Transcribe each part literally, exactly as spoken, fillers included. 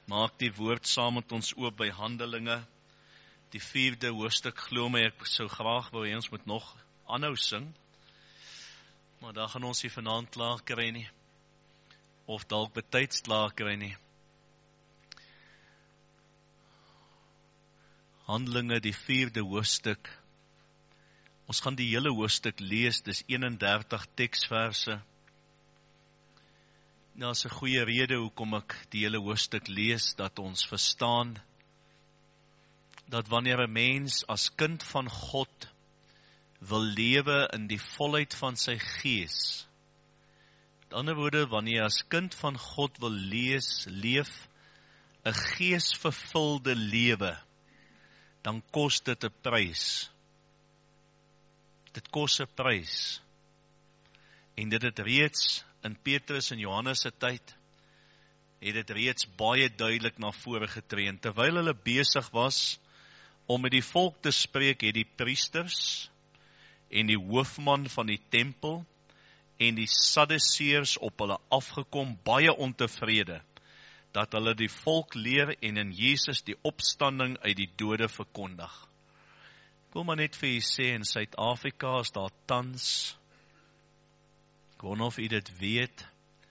Maak die woord saam met ons oop by Handelinge, die vierde hoofstuk. Glo my, ek sou graag wou hê ons moet nog aanhou sing, maar daar gaan ons nie vanaand klaar kry nie, of dalk betyds klaar kry nie. Handelinge, die vierde hoofstuk. Ons gaan die hele hoofstuk lees, dis eenendertig teksverse. Daar is 'n goeie rede hoekom ek die hele hoofstuk lees, dat ons verstaan, dat wanneer 'n mens as kind van God wil lewe in die volheid van sy gees, met ander woorde, wanneer jy as kind van God wil lees, leef 'n geesvervulde lewe, dan kos dit 'n prys. Dit kos 'n prys. En dit het reeds in Petrus en Johannes se tyd, het dit reeds baie duidelik na vore getree. En terwyl hulle besig was om met die volk te spreek, het die priesters en die hoofman van die tempel en die Sadduseërs op hulle afgekom, baie ontevrede, dat hulle die volk leer en in Jesus die opstanding uit die dode verkondig. Ek wil maar net vir u sê, in Suid-Afrika is daar tans, ek wonder of u dit weet,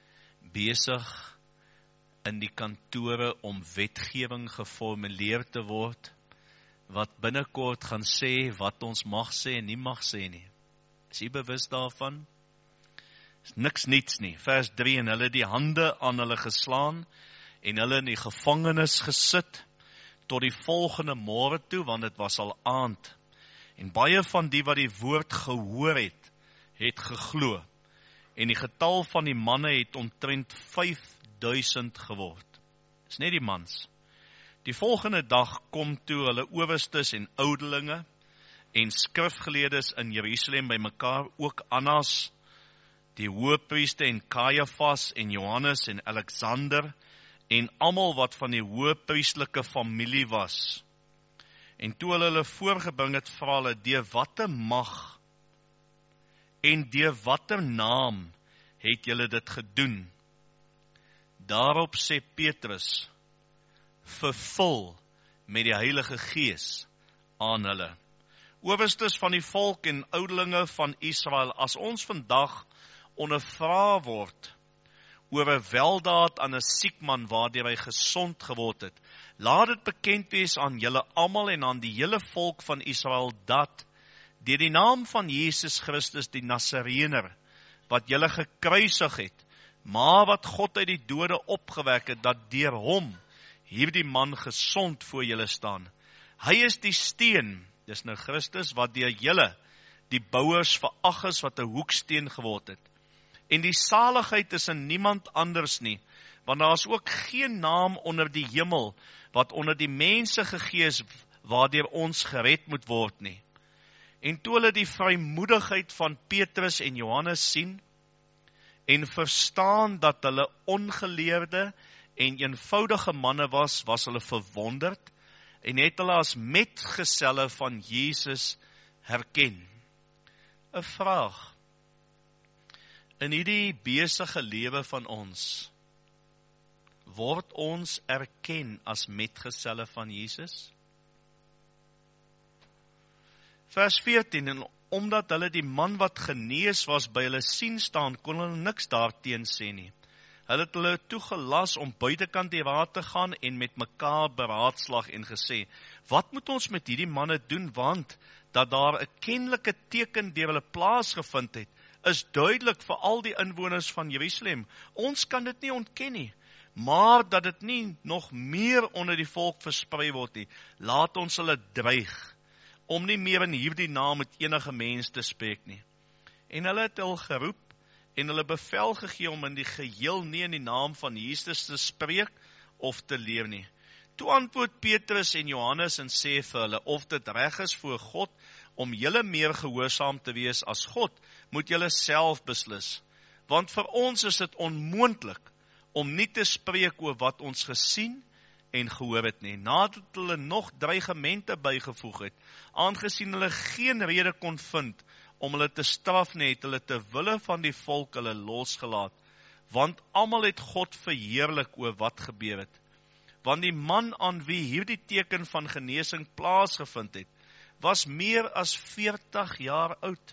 besig in die kantore om wetgewing geformuleer te word, wat binnekort gaan sê wat ons mag sê en nie mag sê nie. Is u bewus daarvan? Is niks niets nie. Vers drie, en hulle die hande aan hulle geslaan, en hulle in die gevangenis gesit, tot die volgende môre toe, want dit was al aand. En baie van die wat die woord gehoor het, het geglo. En die getal van die manne het omtrent vyfduisend geword. Dis net die mans. Die volgende dag kom toe hulle owerstes en oudelinge en skrifgeleerdes in Jerusalem by mekaar, ook Annas, die hoëpriester en Kajafas en Johannes en Alexander en almal wat van die hoëpriesterlike familie was. En toe hulle hulle voorgebring het, vra hulle, deur watter mag en deur watter naam het julle dit gedoen? Daarop sê Petrus, vervul met die Heilige Gees aan hulle. Owerstes van die volk en oudelinge van Israel, as ons vandag ondervra word oor 'n weldaad aan 'n siek man waardeur hy gesond geword het, laat dit bekend wees aan julle almal en aan die hele volk van Israel, dat deur die naam van Jesus Christus die Nasareëner, wat julle gekruisig het, maar wat God uit die dode opgewek het, dat deur hom hierdie man gesond voor julle staan. Hy is die steen, dis nou Christus, wat deur julle, die bouers, verag is, wat 'n hoeksteen geword het. En die saligheid is in niemand anders nie, want daar is ook geen naam onder die hemel, wat onder die mense gegee is, waardeur ons gered moet word nie. En toe hulle die vrymoedigheid van Petrus en Johannes sien, en verstaan dat hulle ongeleerde en eenvoudige manne was, was hulle verwonderd, en het hulle as metgeselle van Jesus herken. 'n Vraag. In hierdie besige lewe van ons, word ons erken as metgeselle van Jesus? Vers veertien, en omdat hulle die man wat genees was by hulle sien staan, kon hulle niks daarteen sê nie. Hulle het hulle toegelas om buitekant die raad te gaan en met mekaar beraadslag en gesê, wat moet ons met hierdie manne doen, want dat daar 'n kenlike teken deur hulle plaasgevind het, is duidelik vir al die inwoners van Jerusalem. Ons kan dit nie ontken nie, maar dat dit nie nog meer onder die volk versprei word nie, laat ons hulle dreig, om nie meer in hierdie naam met enige mens te spreek nie. En hulle het hulle geroep, en hulle bevel gegee om in die geheel nie in die naam van Jesus te spreek, of te leer nie. Toe antwoord Petrus en Johannes en sê vir hulle, of dit reg is voor God, om julle meer gehoorsaam te wees as God, moet julle self beslis. Want vir ons is dit onmoontlik, om nie te spreek oor wat ons gesien en gehoor het nie, nadat hulle nog dreigemente bygevoeg het, aangesien hulle geen rede kon vind om hulle te straf nie, het hulle ter wille van die volk hulle losgelaat, want almal het God verheerlik oor wat gebeur het. want die man aan wie hierdie teken van genesing plaasgevind het, was meer as veertig jaar oud.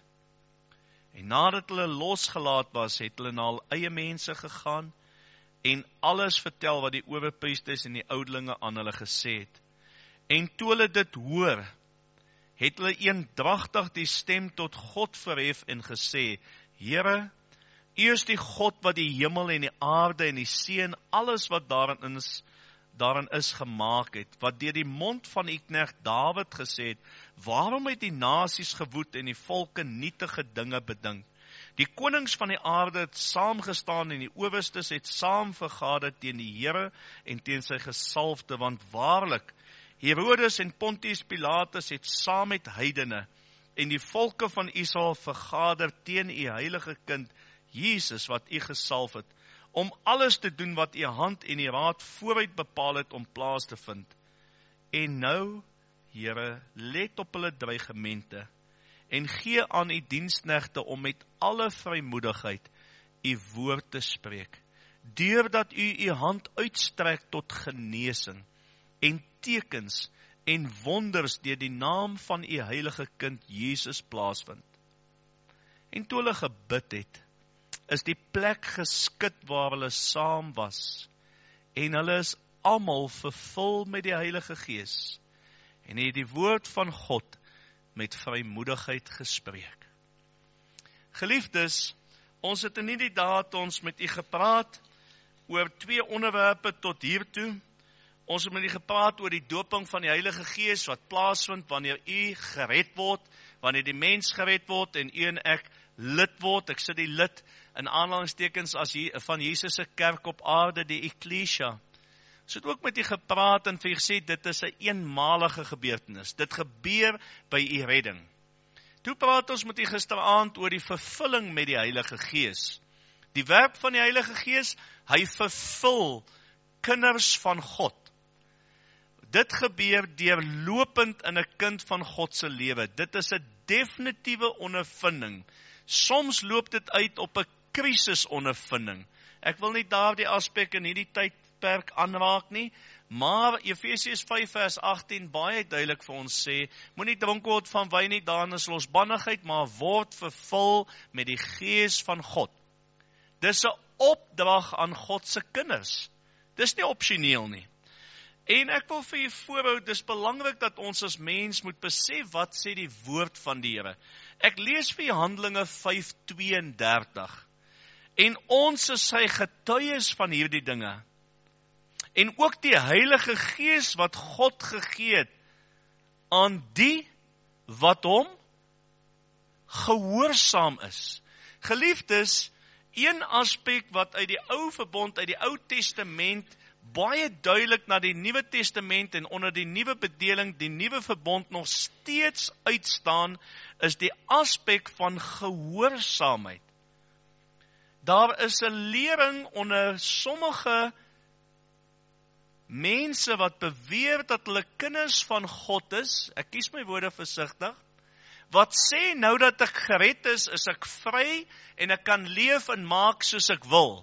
En nadat hulle losgelaat was, het hulle na hul eie mense gegaan, en alles vertel wat die owerpriesters en die oudelinge aan hulle gesê het. En toe hulle dit hoor, het hulle eendragtig die stem tot God verhef en gesê, Here, U is die God wat die hemel en die aarde en die see en alles wat daarin is, daarin is gemaak het, wat deur die mond van U knegt Dawid gesê het, waarom het die nasies gewoed en die volke nietige dinge bedink? Die konings van die aarde het saamgestaan en die owerstes het saam vergader teen die Here en teen sy gesalfde, want waarlik, Herodes en Pontius Pilatus het saam met heidene en die volke van Israel vergader teen U heilige kind, Jesus wat U gesalf het, om alles te doen wat U hand en die raad vooruit bepaal het om plaas te vind. En nou, Here, let op hulle dreigemente en gee aan U diensknegte om met alle vrymoedigheid U woord te spreek, deurdat U U hand uitstrek tot genesing en tekens en wonders deur die naam van U heilige kind Jesus plaasvind. En toe hulle gebid het, is die plek geskit waar hulle saam was, en hulle is almal vervul met die Heilige Gees, en het die woord van God met vrymoedigheid gespreek. Geliefdes, ons het in hierdie dae ons met U gepraat oor twee onderwerpe tot hiertoe. Ons het met U gepraat oor die doping van die Heilige Gees wat plaasvind wanneer U gered word, wanneer die mens gered word en U en ek lid word. Ek sit die lid in aanhalingstekens as jy, van Jesus se kerk op aarde, die Ekklesia. Ons het ook met U gepraat en vir U gesê, dit is 'n eenmalige gebeurtenis. Dit gebeur by U redding. Toe praat ons met U gisteraand oor die vervulling met die Heilige Gees. Die werk van die Heilige Gees, hy vervul kinders van God. Dit gebeur deurlopend in 'n kind van God se lewe. Dit is 'n definitiewe ondervinding. Soms loop dit uit op 'n krisisondervinding. Ek wil nie daardie aspek in hierdie tydperk aanraak nie, maar Efesiërs vyf vers agttien baie duidelik vir ons sê, moenie dronk word van wyn nie, daarin is losbandigheid, maar word vervul met die Gees van God. Dis 'n opdrag aan God se kinders. Dis nie opsioneel nie. En ek wil vir u voorhou, dis belangrik dat ons as mens moet besef wat sê die woord van die Here. Ek lees vir u Handelinge vyf tweeëndertig. En ons is sy getuies van hierdie dinge. En ook die Heilige Gees wat God gegee het aan die wat hom gehoorsaam is. Geliefdes, een aspek wat uit die ou verbond, uit die Ou Testament, baie duidelik na die Nuwe Testament en onder die nuwe bedeling, die nuwe verbond nog steeds uitstaan, is die aspek van gehoorsaamheid. Daar is 'n lering onder sommige mense wat beweer dat hulle kinders van God is, ek kies my woorde versigtig, wat sê nou dat ek gered is, is ek vry en ek kan leef en maak soos ek wil.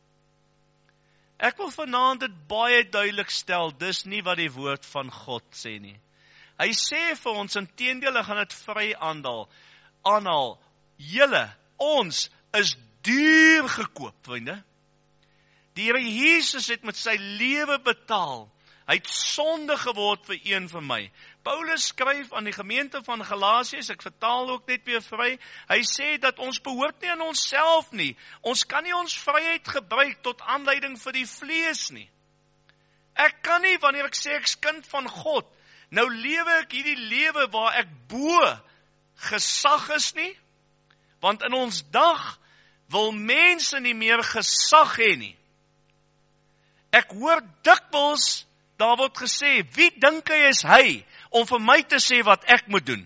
Ek wil vanaand dit baie duidelik stel, dis nie wat die woord van God sê nie. Hy sê vir ons, inteendeel, hy gaan dit vry aanhaal, aanhaal, julle, ons is duur gekoop, vriende. Die Here Jesus het met sy lewe betaal. Hy het sonde geword vir een vir my. Paulus skryf aan die gemeente van Galasiërs, ek vertaal ook net weer vry, hy sê dat ons behoort nie aan onsself nie. Ons kan nie ons vryheid gebruik tot aanleiding vir die vlees nie. Ek kan nie, wanneer ek sê ek is kind van God, nou lewe ek hierdie lewe waar ek bo gesag is nie, want in ons dag wil mense nie meer gesag hê nie. Ek hoor dikwels, daar word gesê, wie dink hy is hy, om vir my te sê wat ek moet doen?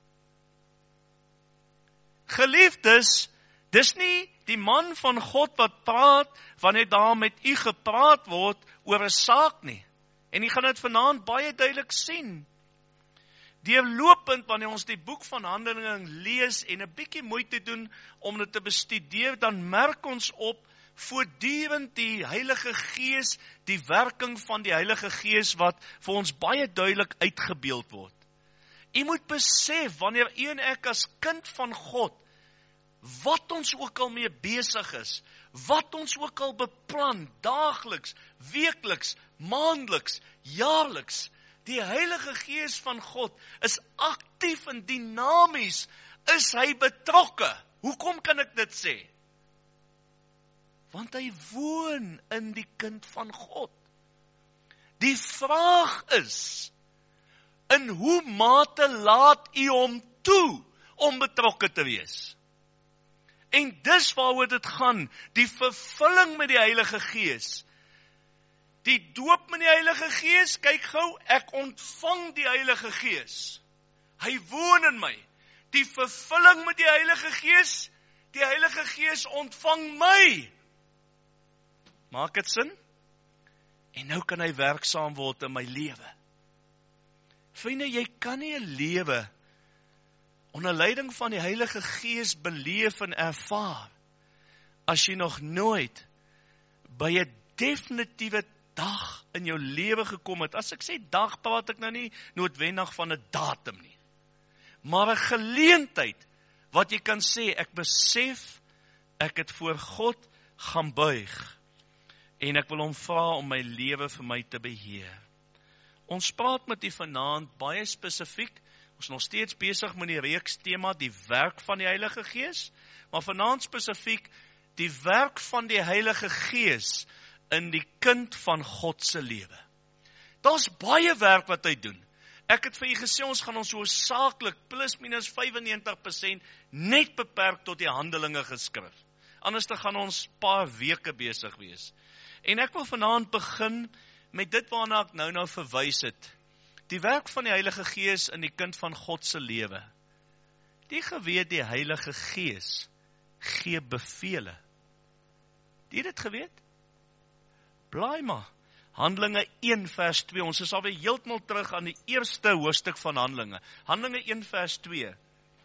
Geliefdes, dis nie die man van God wat praat, wanneer daar met u gepraat word, oor 'n saak nie. En u gaan dit vanaand baie duidelik sien. Deurlopend, wanneer ons die boek van Handelinge lees, en 'n bietjie moeite doen, om dit te bestudeer, dan merk ons op, voortdurend die Heilige Gees, die werking van die Heilige Gees wat vir ons baie duidelik uitgebeeld word. U moet besef, wanneer u en ek as kind van God, wat ons ook al mee besig is, wat ons ook al beplan, daagliks, weekliks, maandeliks, jaarliks, die Heilige Gees van God is aktief en dinamies, is hy betrokke. Hoekom kan ek dit sê? Want hy woon in die kind van God. Die vraag is, in hoe mate laat u hom toe om betrokke te wees? En dis waaroor dit gaan, die vervulling met die Heilige Gees. Die doop met die Heilige Gees, kyk gou, ek ontvang die Heilige Gees. Hy woon in my. Die vervulling met die Heilige Gees, die Heilige Gees ontvang my. Maak dit sin? En nou kan hy werksaam word in my lewe. Vriende, jy kan nie 'n lewe onder leiding van die Heilige Gees beleef en ervaar, as jy nog nooit by 'n definitiewe dag in jou lewe gekom het. As ek sê dag, praat ek nou nie noodwendig van 'n datum nie, maar 'n geleentheid, wat jy kan sê, ek besef, ek het voor God gaan buig, en ek wil hom vra om my lewe vir my te beheer. Ons praat met u vanaand baie spesifiek, ons is nog steeds besig met die reeks tema, die werk van die Heilige Gees, maar vanaand spesifiek, die werk van die Heilige Gees in die kind van God se lewe. Daar's baie werk wat hy doen. Ek het vir u gesê, ons gaan ons hoofsaaklik plus minus vyfennegentig persent net beperk tot die Handelinge geskrif. Anders dan gaan ons paar weke besig wees. En ek wil vanaand begin met dit waarna ek nou nou verwys het. Die werk van die Heilige Gees in die kind van God se lewe. Die geweet die Heilige Gees gee bevele. Die het dit geweet? Blaai maar. Handelinge een vers twee. Ons is alweer heeltemal terug aan die eerste hoofstuk van Handelinge. Handelinge een vers twee.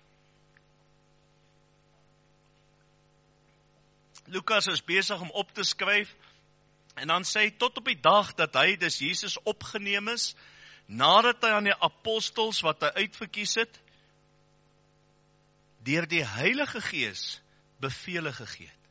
Lukas is besig om op te skryf. En dan sê hy, tot op die dag dat hy, dus Jesus, opgeneem is, nadat hy aan die apostels wat hy uitverkies het, deur die Heilige Gees bevele gegee het.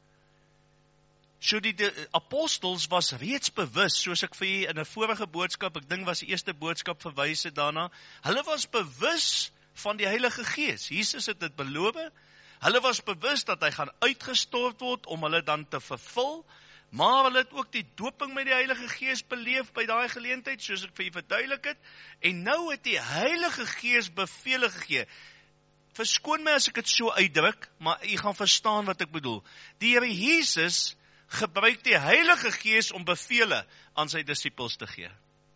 So die, die apostels was reeds bewus, soos ek vir jy in 'n vorige boodskap, ek dink was die eerste boodskap verwys het daarna, hulle was bewus van die Heilige Gees. Jesus het dit beloof, hulle was bewus dat hy gaan uitgestort word om hulle dan te vervul, maar hulle het ook die doping met die Heilige Gees beleef by daai geleentheid, soos ek vir jy verduidelik het, en nou het die Heilige Gees bevele gegee. Verskoon my as ek dit so uitdruk, maar jy gaan verstaan wat ek bedoel. Die Here Jesus gebruik die Heilige Gees om bevele aan sy disippels te gee.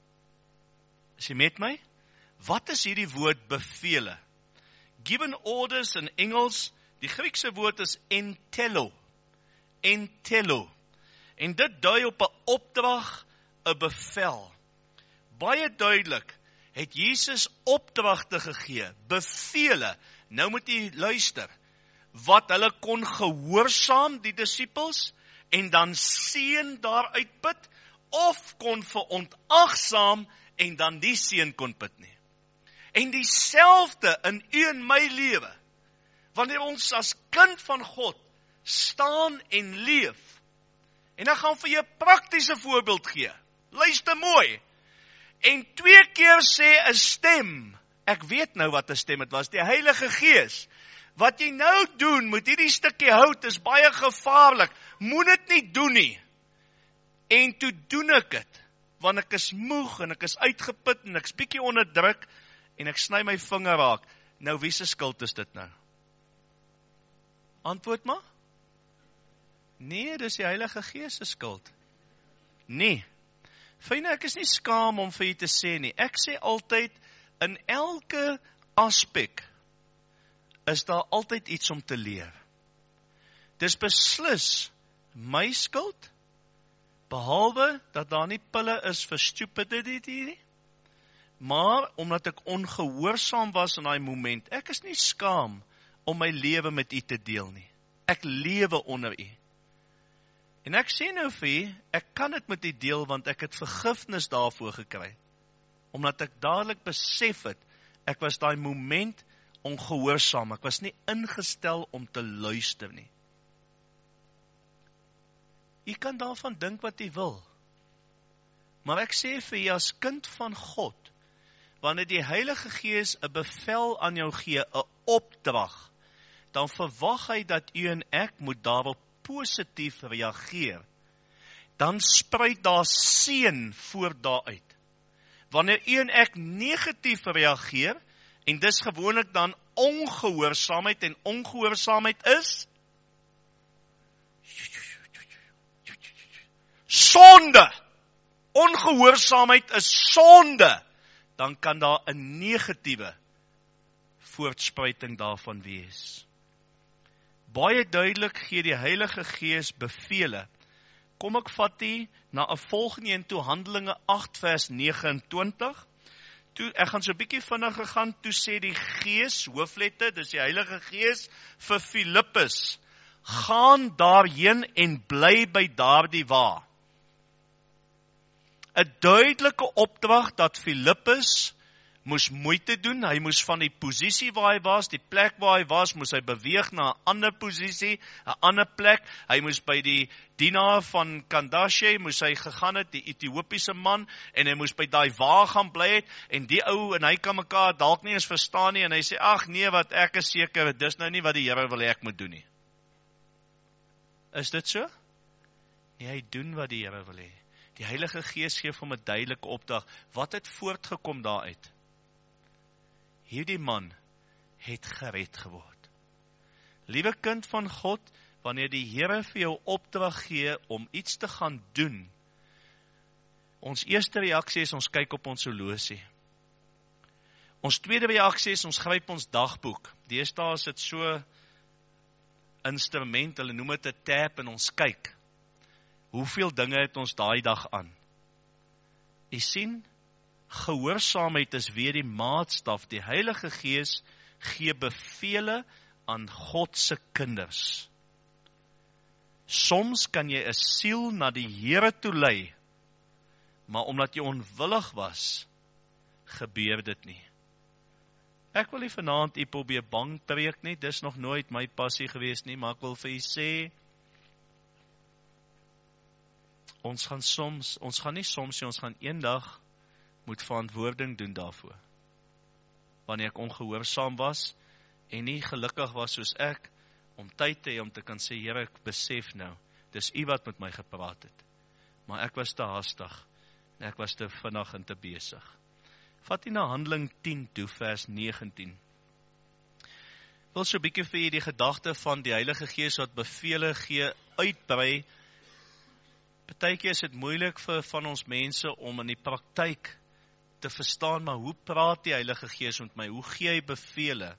Is jy met my? Wat is hierdie woord bevele? Given orders in Engels, die Griekse woord is entello. Entello. En dit dui op 'n opdrag, 'n bevel. Baie duidelik het Jesus opdragte gegee, bevele. Nou moet jy luister, wat hulle kon gehoorsaam, die disippels, en dan seën daaruit put, of kon verontagsaam, en dan die seën kon put nie. En dieselfde in u en my lewe, wanneer ons as kind van God staan en leef, en ek gaan vir jou 'n praktiese voorbeeld gee, luister mooi, en twee keer sê 'n stem, ek weet nou wat 'n stem het was, die Heilige Gees, wat jy nou doen met hierdie stukkie hout is baie gevaarlik, moet dit nie doen nie. En toe doen ek dit, want ek is moeg en ek is uitgeput en ek is bietjie onder druk en ek sny my vinger raak. Nou wie se skuld is dit nou? Antwoord maar. Nee, dis die Heilige Gees se skuld. Nee. Vriende, ek is nie skaam om vir u te sê nie. Ek sê altyd, in elke aspek is daar altyd iets om te leer. Dis beslis my skuld, behalwe dat daar nie pille is vir stupidity nie, maar omdat ek ongehoorsaam was in daai moment. Ek is nie skaam om my lewe met u te deel nie. Ek lewe onder u. En ek sê nou vir u, ek kan dit met u deel, want ek het vergifnis daarvoor gekry. Omdat ek dadelik besef het, ek was daai moment ongehoorsaam, ek was nie ingestel om te luister nie. U kan daarvan dink wat u wil. Maar ek sê vir u as kind van God, wanneer die Heilige Gees 'n bevel aan jou gee, 'n opdrag, dan verwag hy dat u en ek moet daarop positief reageer. Dan spruit daar seën voort daaruit. Wanneer u en ek negatief reageer, en dis gewoonlik dan ongehoorsaamheid, en ongehoorsaamheid is sonde. Ongehoorsaamheid is sonde. Dan kan daar 'n negatiewe voortspruiting daarvan wees. Baie duidelik gee die Heilige Gees bevele. Kom ek vat u na 'n volgende een toe, Handelinge agt vers nege en twintig. Toe, ek gaan so 'n bietjie vinniger gaan, toe sê die Gees, hoofletter, dis die Heilige Gees, vir Filippus, gaan daarheen en bly by daardie waar. 'n duidelike opdrag dat Filippus moes moeite doen, hy moes van die posisie waar hy was, die plek waar hy was, moes hy beweeg na 'n ander posisie, 'n ander plek, hy moes by die dienaar van Kandashe, moes hy gegaan het, die Ethiopiese man, en hy moes by daai waar gaan bly het, en die ou en hy kan mekaar dalk nie eens verstaan nie, en hy sê, ag nee, wat ek is seker, dis nou nie wat die Here wil hê ek moet doen nie. Is dit so? Nee, hy doen wat die Here wil hê. Die Heilige Gees gee vir hom 'n duidelike opdrag. Wat het voortgekom daaruit? Hierdie man het gered geword. Liewe kind van God, wanneer die Here vir jou opdrag gee om iets te gaan doen, ons eerste reaksie is ons kyk op ons horlosie. Ons tweede reaksie is ons gryp ons dagboek. Deesdae is dit so instrument, hulle noem dit 'n tab, en ons kyk. Hoeveel dinge het ons daai dag aan? U sien, gehoorsaamheid is weer die maatstaf. Die Heilige Gees gee bevele aan God se kinders. Soms kan jy 'n siel na die Here toe lei, maar omdat jy onwillig was, gebeur dit nie. Ek wil nie vanaand u probeer bang preek nie, dis nog nooit my passie gewees nie, maar ek wil vir u sê, ons gaan soms, ons gaan nie soms nie, ons gaan eendag moet verantwoording doen daarvoor. Wanneer ek ongehoorsaam was, en nie gelukkig was soos ek, om tyd te hê om te kan sê, Here, ek besef nou, dis u wat met my gepraat het. Maar ek was te haastig, en ek was te vinnig en te besig. Vat u na Handeling tien toe, vers negentien. Ek wil so 'n bietjie vir u die gedagte van die Heilige Gees wat bevele gee, uitbrei. Partykeer is dit moeilik vir van ons mense om in die praktyk te verstaan, maar hoe praat die Heilige Gees met my? Hoe gee hy bevele?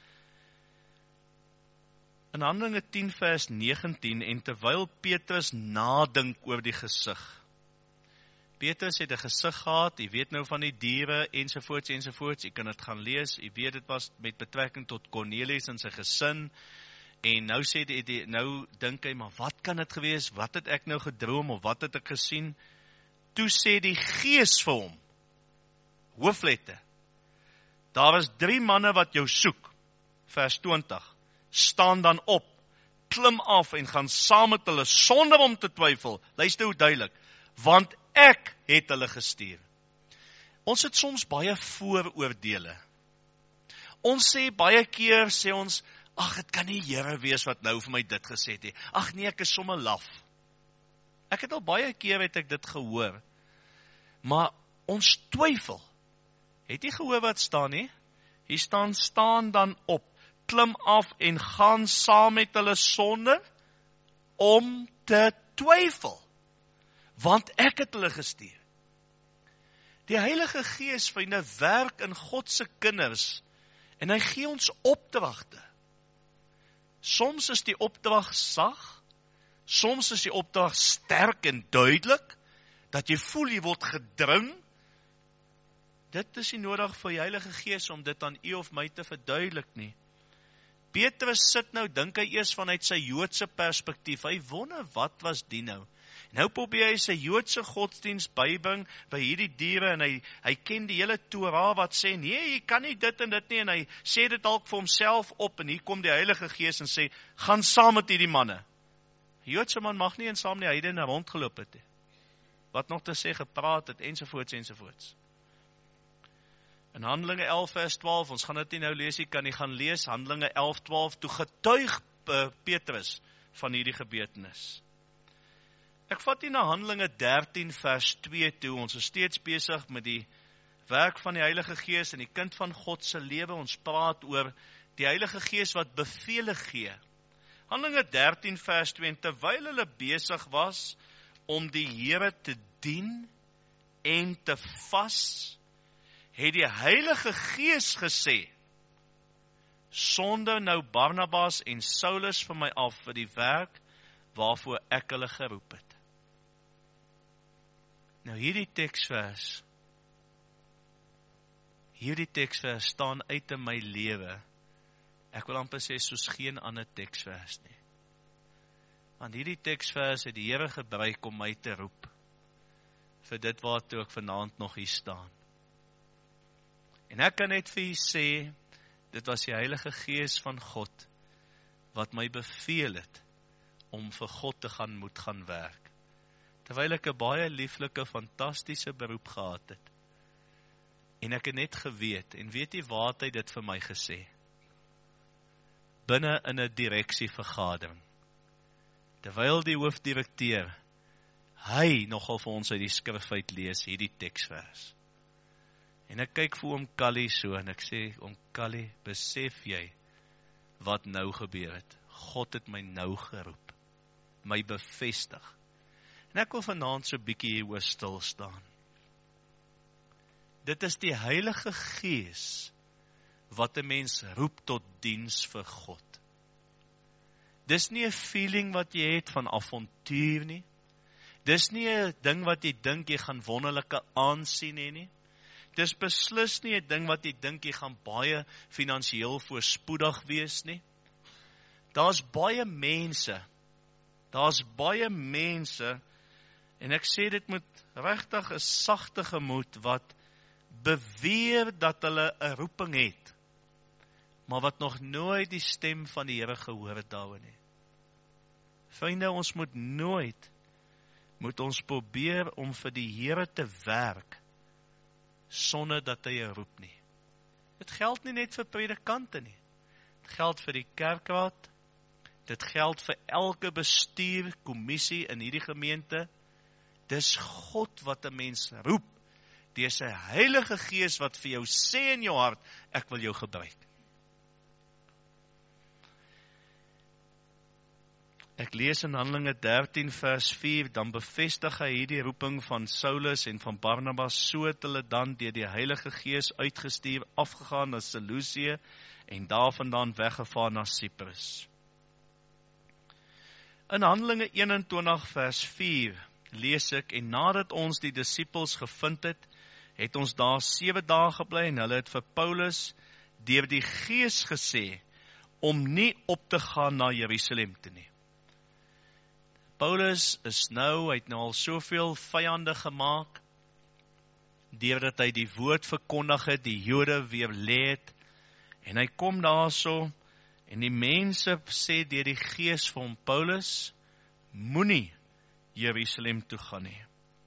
In Handelinge tien vers negentien, en terwyl Petrus nadink oor die gesig. Petrus het 'n gesig gehad, jy weet nou van die diere, ensovoorts, ensovoorts, jy kan dit gaan lees, jy weet dit was met betrekking tot Cornelius en sy gesin, en nou sê die, die nou dink hy, maar wat kan dit gewees, wat het ek nou gedroom, of wat het ek gesien? Toe sê die Gees vir hom, hoofletter, daar is drie manne wat jou soek, vers twintig, staan dan op, klim af en gaan saam met hulle, sonder om te twyfel, luister hoe duidelik, want ek het hulle gestuur. Ons het soms baie vooroordele. Ons sê baie keer, sê ons, ag, het kan nie Here wees wat nou vir my dit gesê het, ag nee, ek is sommer laf. Ek het al baie keer het ek dit gehoor, maar ons twyfel. Het jy gehoor wat staan nie? Hier staan, staan dan op, klim af en gaan saam met hulle sonder om te twyfel. Want ek het hulle gestuur. Die Heilige Gees vriende werk in God se kinders en hy gee ons opdragte. Soms is die opdrag sag, soms is die opdrag sterk en duidelik, dat jy voel jy word gedring. Dit is nie nodig vir die Heilige Gees om dit aan u of my te verduidelik nie. Petrus sit nou, dink hy eers vanuit sy Joodse perspektief. Hy wonder, wat was die nou? Nou probeer hy sy Joodse godsdienst bybring by hierdie diere, en hy, hy ken die hele Torah wat sê, nee, jy kan nie dit en dit nie, en hy sê dit dalk vir homself op, en hier kom die Heilige Gees en sê, gaan saam met hierdie manne. Die Joodse man mag nie en saam die heidene rondgeloop het, he. Wat nog te sê, gepraat het, ensovoorts, ensovoorts. In Handelinge elf vers twaalf, ons gaan dit nie nou lees, jy kan nie gaan lees, Handelinge elf twaalf, toe getuig uh, Petrus van hierdie gebeurtenis. Ek vat hier na Handelinge dertien vers twee toe, ons is steeds besig met die werk van die Heilige Gees en die kind van God se lewe, ons praat oor die Heilige Gees wat bevele gee. Handelinge dertien vers twee, en terwyl hulle besig was om die Here te dien en te vas, het die Heilige Gees gesê, sonder nou Barnabas en Saulus vir my af vir die werk waarvoor ek hulle geroep het. Nou hierdie teksvers, hierdie teksvers staan uit in my lewe, ek wil amper sê soos geen ander teksvers nie. Want hierdie teksvers het die Here gebruik om my te roep, vir dit waartoe ek vanaand nog hier staan. En ek kan net vir u sê, dit was die Heilige Gees van God, wat my beveel het, om vir God te gaan moet gaan werk. Terwyl ek 'n baie lieflike, fantastiese beroep gehad het. En ek het net geweet, en weet jy waar het hy dit vir my gesê? Binne in 'n direksievergadering. Terwyl die hoofdirekteur, hy nogal vir ons uit die skrif uit lees, hierdie teksvers. En ek kyk vir oom Callie so, en ek sê, oom Callie, besef jy wat nou gebeur het? God het my nou geroep, my bevestig. En ek wil vanaand so bietjie hieroor stil staan. Dit is die Heilige Gees wat 'n mens roep tot diens vir God. Dis nie 'n feeling wat jy het van avontuur nie. Dis nie 'n ding wat jy dink jy gaan wonderlike aansien hê nie. Dis beslis nie 'n ding wat jy dink jy gaan baie finansiëel voorspoedig wees nie. Daar's baie mense, daar's baie mense, en ek sê dit met regtig 'n sagte gemoed, wat beweer dat hulle 'n roeping het, maar wat nog nooit die stem van die Here gehoor het daaroor nie. Vriende, ons moet nooit, moet ons probeer om vir die Here te werk, sonder dat hy jou roep nie. Dit geld nie net vir predikante nie. Dit geld vir die kerkraad. Dit geld vir elke bestuur, kommissie in hierdie gemeente. Dis God wat 'n mens roep. Deur sy Heilige Gees wat vir jou sê in jou hart, ek wil jou gebruik. Ek lees in Handelinge dertien vers vier, dan bevestig hy hierdie roeping van Saulus en van Barnabas, so het hulle dan deur die Heilige Gees uitgestuur, afgegaan na Seleusië en daarvandaan weggevaar na Siprus. In Handelinge eenentwintig vers vier lees ek, en nadat ons die disippels gevind het, het ons daar sewe dae gebly, en hulle het vir Paulus deur die Gees gesê, om nie op te gaan na Jerusalem toe nie. Paulus is nou, hy het nou al soveel vyande gemaak, deurdat hy die woord verkondig het, die Jode weer leed, en hy kom daarso, en die mense sê deur die Gees van Paulus, moenie Jerusalem toe gaan nie.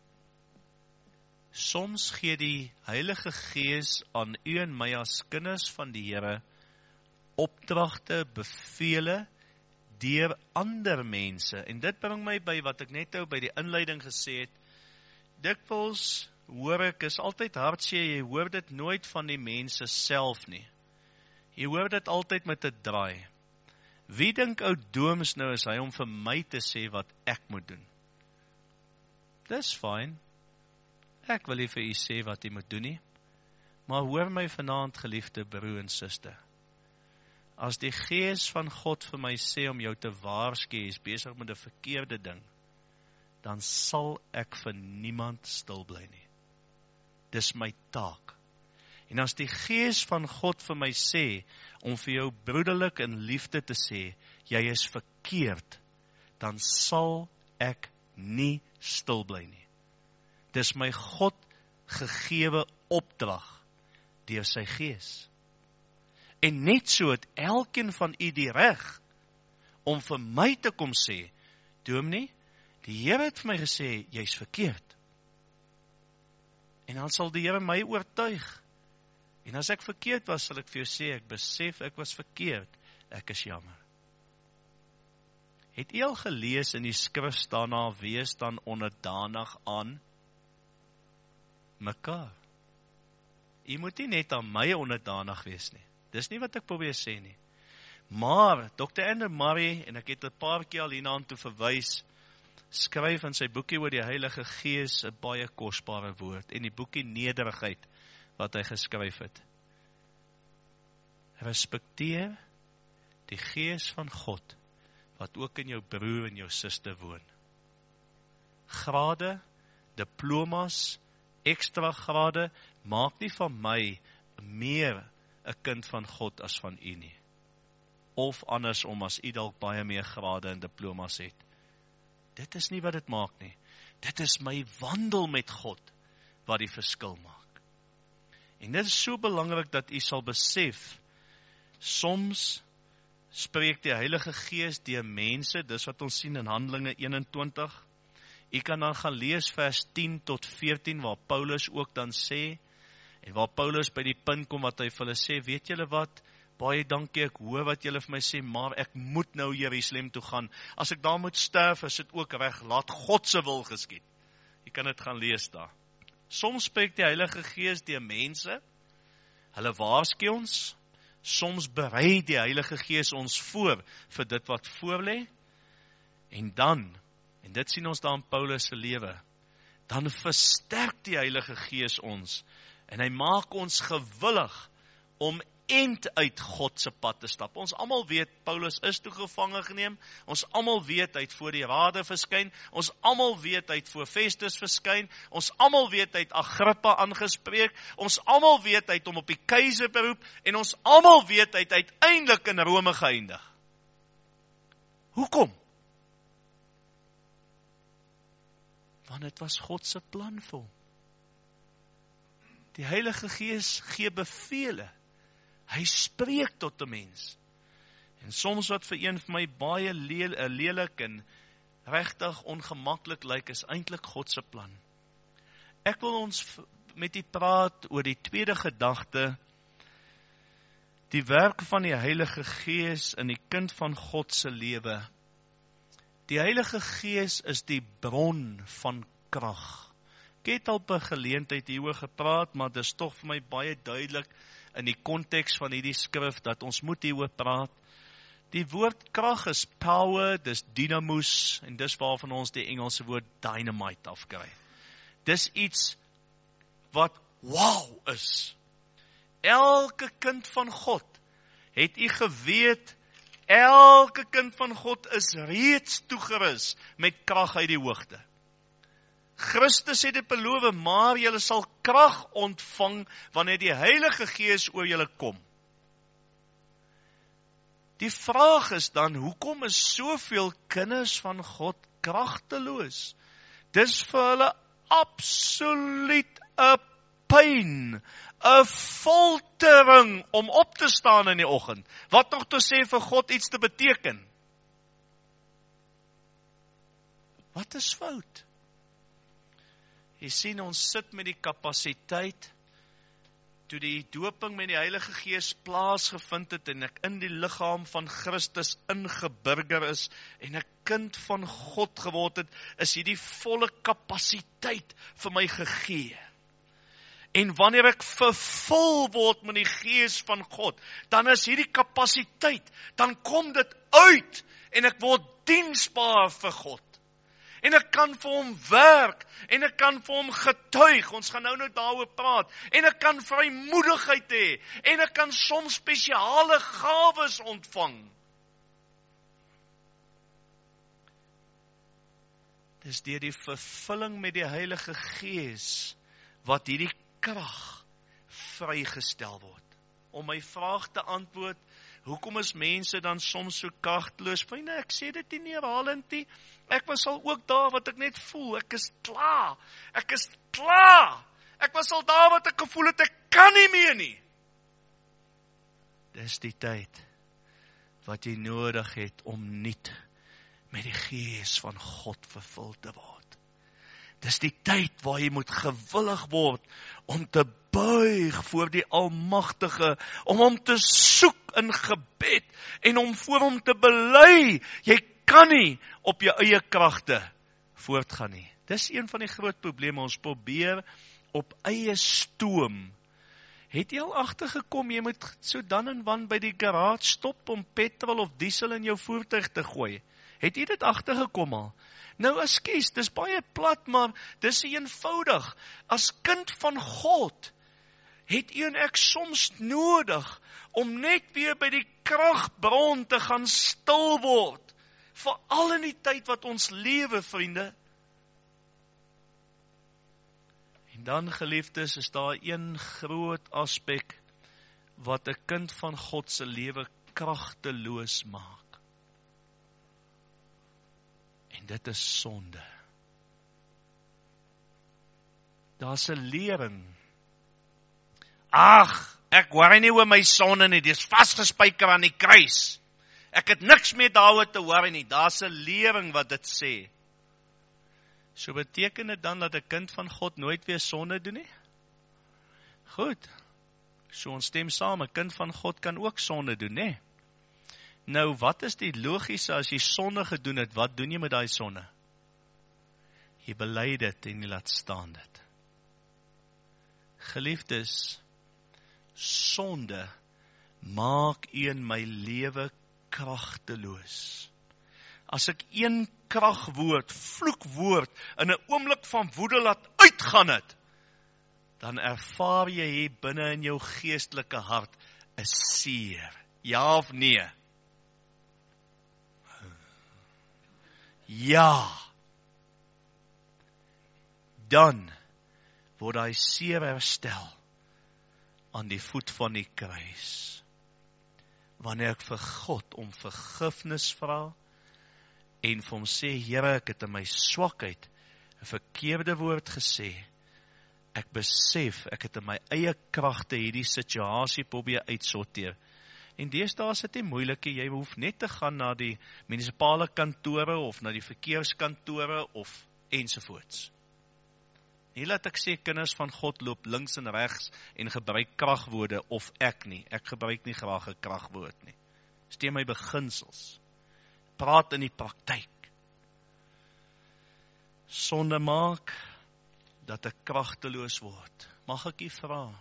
Soms gee die Heilige Gees aan u en my as kinders van die Here opdragte, bevele, deur ander mense, en dit bring my by wat ek net nou by die inleiding gesê het, dikwels hoor ek, is altyd hartseer, jy hoor dit nooit van die mense self nie, jy hoor dit altyd met 'n draai. Wie dink ou Dooms nou is hy om vir my te sê wat ek moet doen? Dis fyn, ek wil nie vir u sê wat u moet doen nie, maar hoor my vanaand geliefde broer en suster, as die Gees van God vir my sê om jou te waarsku, jy is besig met 'n verkeerde ding, dan sal ek vir niemand stil bly nie. Dis my taak. En as die Gees van God vir my sê, om vir jou broederlik in liefde te sê, jy is verkeerd, dan sal ek nie stil bly nie. Dis my God gegewe opdrag deur sy Gees. En net so het elkeen van u die reg om vir my te kom sê, dominee, die Here het vir my gesê, jy's verkeerd. En dan sal die Here my oortuig. En as ek verkeerd was, sal ek vir jou sê, ek besef ek was verkeerd, ek is jammer. Het u al gelees in die skrif staan daar, wees dan onderdanig aan mekaar. U moet nie net aan my onderdanig wees nie. Dis nie wat ek probeer sê nie. Maar, dokter Andrew Murray, en ek het 'n paar keer al hierna toe verwys, skryf in sy boekie oor die Heilige Gees 'n baie kosbare woord, en die boekie Nederigheid, wat hy geskryf het. Respekteer die Gees van God, wat ook in jou broer en jou suster woon. Grade, diplomas, ekstra grade, maak nie van my meer 'n kind van God as van u nie. Of andersom, as u dalk baie meer grade en diplomas het. Dit is nie wat dit maak nie. Dit is my wandel met God wat die verskil maak. En dit is so belangrik dat u sal besef, soms spreek die Heilige Gees deur mense, dis wat ons sien in Handelinge eenentwintig. U kan dan gaan lees vers tien tot veertien, waar Paulus ook dan sê, en waar Paulus by die punt kom wat hy vir hulle sê, weet julle wat, baie dankie, ek hoor wat julle vir my sê, maar ek moet nou Jerusalem toe gaan. As ek daar moet sterf, is dit ook reg, laat God se wil geskied. Jy kan dit gaan lees daar. Soms spreek die Heilige Gees deur mense, hulle waarsku ons, soms berei die Heilige Gees ons voor vir dit wat voorlê, en dan, en dit sien ons daar in Paulus se lewe, dan versterk die Heilige Gees ons, en hy maak ons gewillig om end uit God se pad te stap. Ons almal weet, Paulus is toe gevange geneem, ons almal weet, hy het voor die rade verskyn, ons almal weet, hy het voor Festus verskyn, ons almal weet, hy het Agrippa aangespreek, ons almal weet, hy het hom op die keiser beroep, en ons almal weet, hy het uiteindelik in Rome geëindig. Hoekom? Want dit was God se plan vir hom. Die Heilige Gees gee bevele. Hy spreek tot 'n mens. En soms wat vir een van my baie lelik en regtig ongemaklik lyk, is eintlik God se plan. Ek wil ons met u praat oor die tweede gedagte, die werk van die Heilige Gees in die kind van God se lewe. Die Heilige Gees is die bron van krag. Ek het al by geleentheid hieroor gepraat, maar dit is tog vir my baie duidelik in die konteks van hierdie skrif, dat ons moet hieroor praat. Die woord krag is power, dis dynamos, en dis waarvan ons die Engelse woord dynamite afkry. Dis iets wat wow is. Elke kind van God, het u geweet, elke kind van God is reeds toegerus met krag uit die hoogte. Christus het dit beloof, maar julle sal krag ontvang wanneer die Heilige Gees oor julle kom. Die vraag is dan, hoekom is soveel kinders van God kragteloos? Dis vir hulle absoluut 'n pyn, 'n foltering om op te staan in die oggend. Wat nog te sê vir God iets te beteken? Wat is fout? Jy sien, ons sit met die kapasiteit, toe die doping met die Heilige Gees plaasgevind het, en ek in die liggaam van Christus ingeburger is, en 'n kind van God geword het, is hierdie volle kapasiteit vir my gegee. En wanneer ek vervul word met die Gees van God, dan is hierdie kapasiteit, dan kom dit uit, en ek word diensbaar vir God. En ek kan vir hom werk, en ek kan vir hom getuig, ons gaan nou nou daaroor praat, en ek kan vrymoedigheid hê, en ek kan soms spesiale gawes ontvang. Dis deur die vervulling met die Heilige Gees, wat hierdie krag vrygestel word. Om my vraag te antwoord, hoekom is mense dan soms so kragteloos? Vriende, ek sê dit nie herhalend nie. Ek was al ook daar wat ek net voel, ek is klaar. Ek is klaar. Ek was al daar wat ek gevoel het, ek kan nie meer nie. Dis die tyd wat jy nodig het om nuut met die Gees van God vervul te word. Dis die tyd waar jy moet gewillig word om te buig voor die Almagtige, om hom te soek in gebed en om voor hom te bely. Jy kan nie op jou eie kragte voortgaan nie. Dis een van die groot probleme, ons probeer op eie stoom. Het jy al agtergekom, jy moet so dan en wan by die garage stop om petrol of diesel in jou voertuig te gooi? Het jy dit agtergekom al? Nou ekskuus, dis baie plat, maar dis eenvoudig. As kind van God, het u en ek soms nodig om net weer by die kragbron te gaan stil word. Veral in die tyd wat ons lewe, vriende. En dan, geliefdes, is daar een groot aspek wat 'n kind van God se lewe kragteloos maak. En dit is sonde. Daar's 'n lering. Ag, ek worry nie oor my sonde nie, dis vasgespijker aan die kruis. Ek het niks meer daaroor te worry nie. Daar's 'n lering wat dit sê. So beteken dit dan dat 'n kind van God nooit weer sonde doen nie? Goed. So ons stem saam, 'n kind van God kan ook sonde doen, né? Nou, wat is die logiese as jy sonde gedoen het, wat doen jy met daai sonde? Jy bely dit en jy laat staan dit. Geliefdes, sonde maak een my lewe kragteloos. As ek een kragwoord, vloekwoord, in 'n oomblik van woede laat uitgaan het, dan ervaar jy hier binne in jou geestelike hart 'n seer. Ja of nee? Ja. Dan word hy seer herstel aan die voet van die kruis. Wanneer ek vir God om vergifnis vra en vir hom sê, Here, ek het in my swakheid 'n verkeerde woord gesê. Ek besef, ek het in my eie kragte hierdie situasie probeer uitsorteer. En deesdae is dit nie moeilik, jy hoef net te gaan na die munisipale kantore of na die verkeerskantore of ensovoorts. Nie laat ek sê kinders van God loop links en regs en gebruik kragwoorde of ek nie. Ek gebruik nie graag 'n kragwoord nie. Steen my beginsels. Praat in die praktyk. Sonde maak dat ek kragteloos word. Mag ek u vra?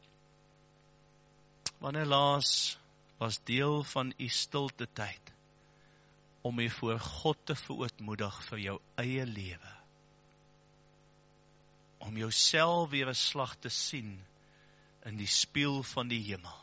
Wanneer laas was deel van u stilte tyd om u voor God te verootmoedig vir jou eie lewe? Om jouself weer 'n slag te sien in die spieël van die hemel.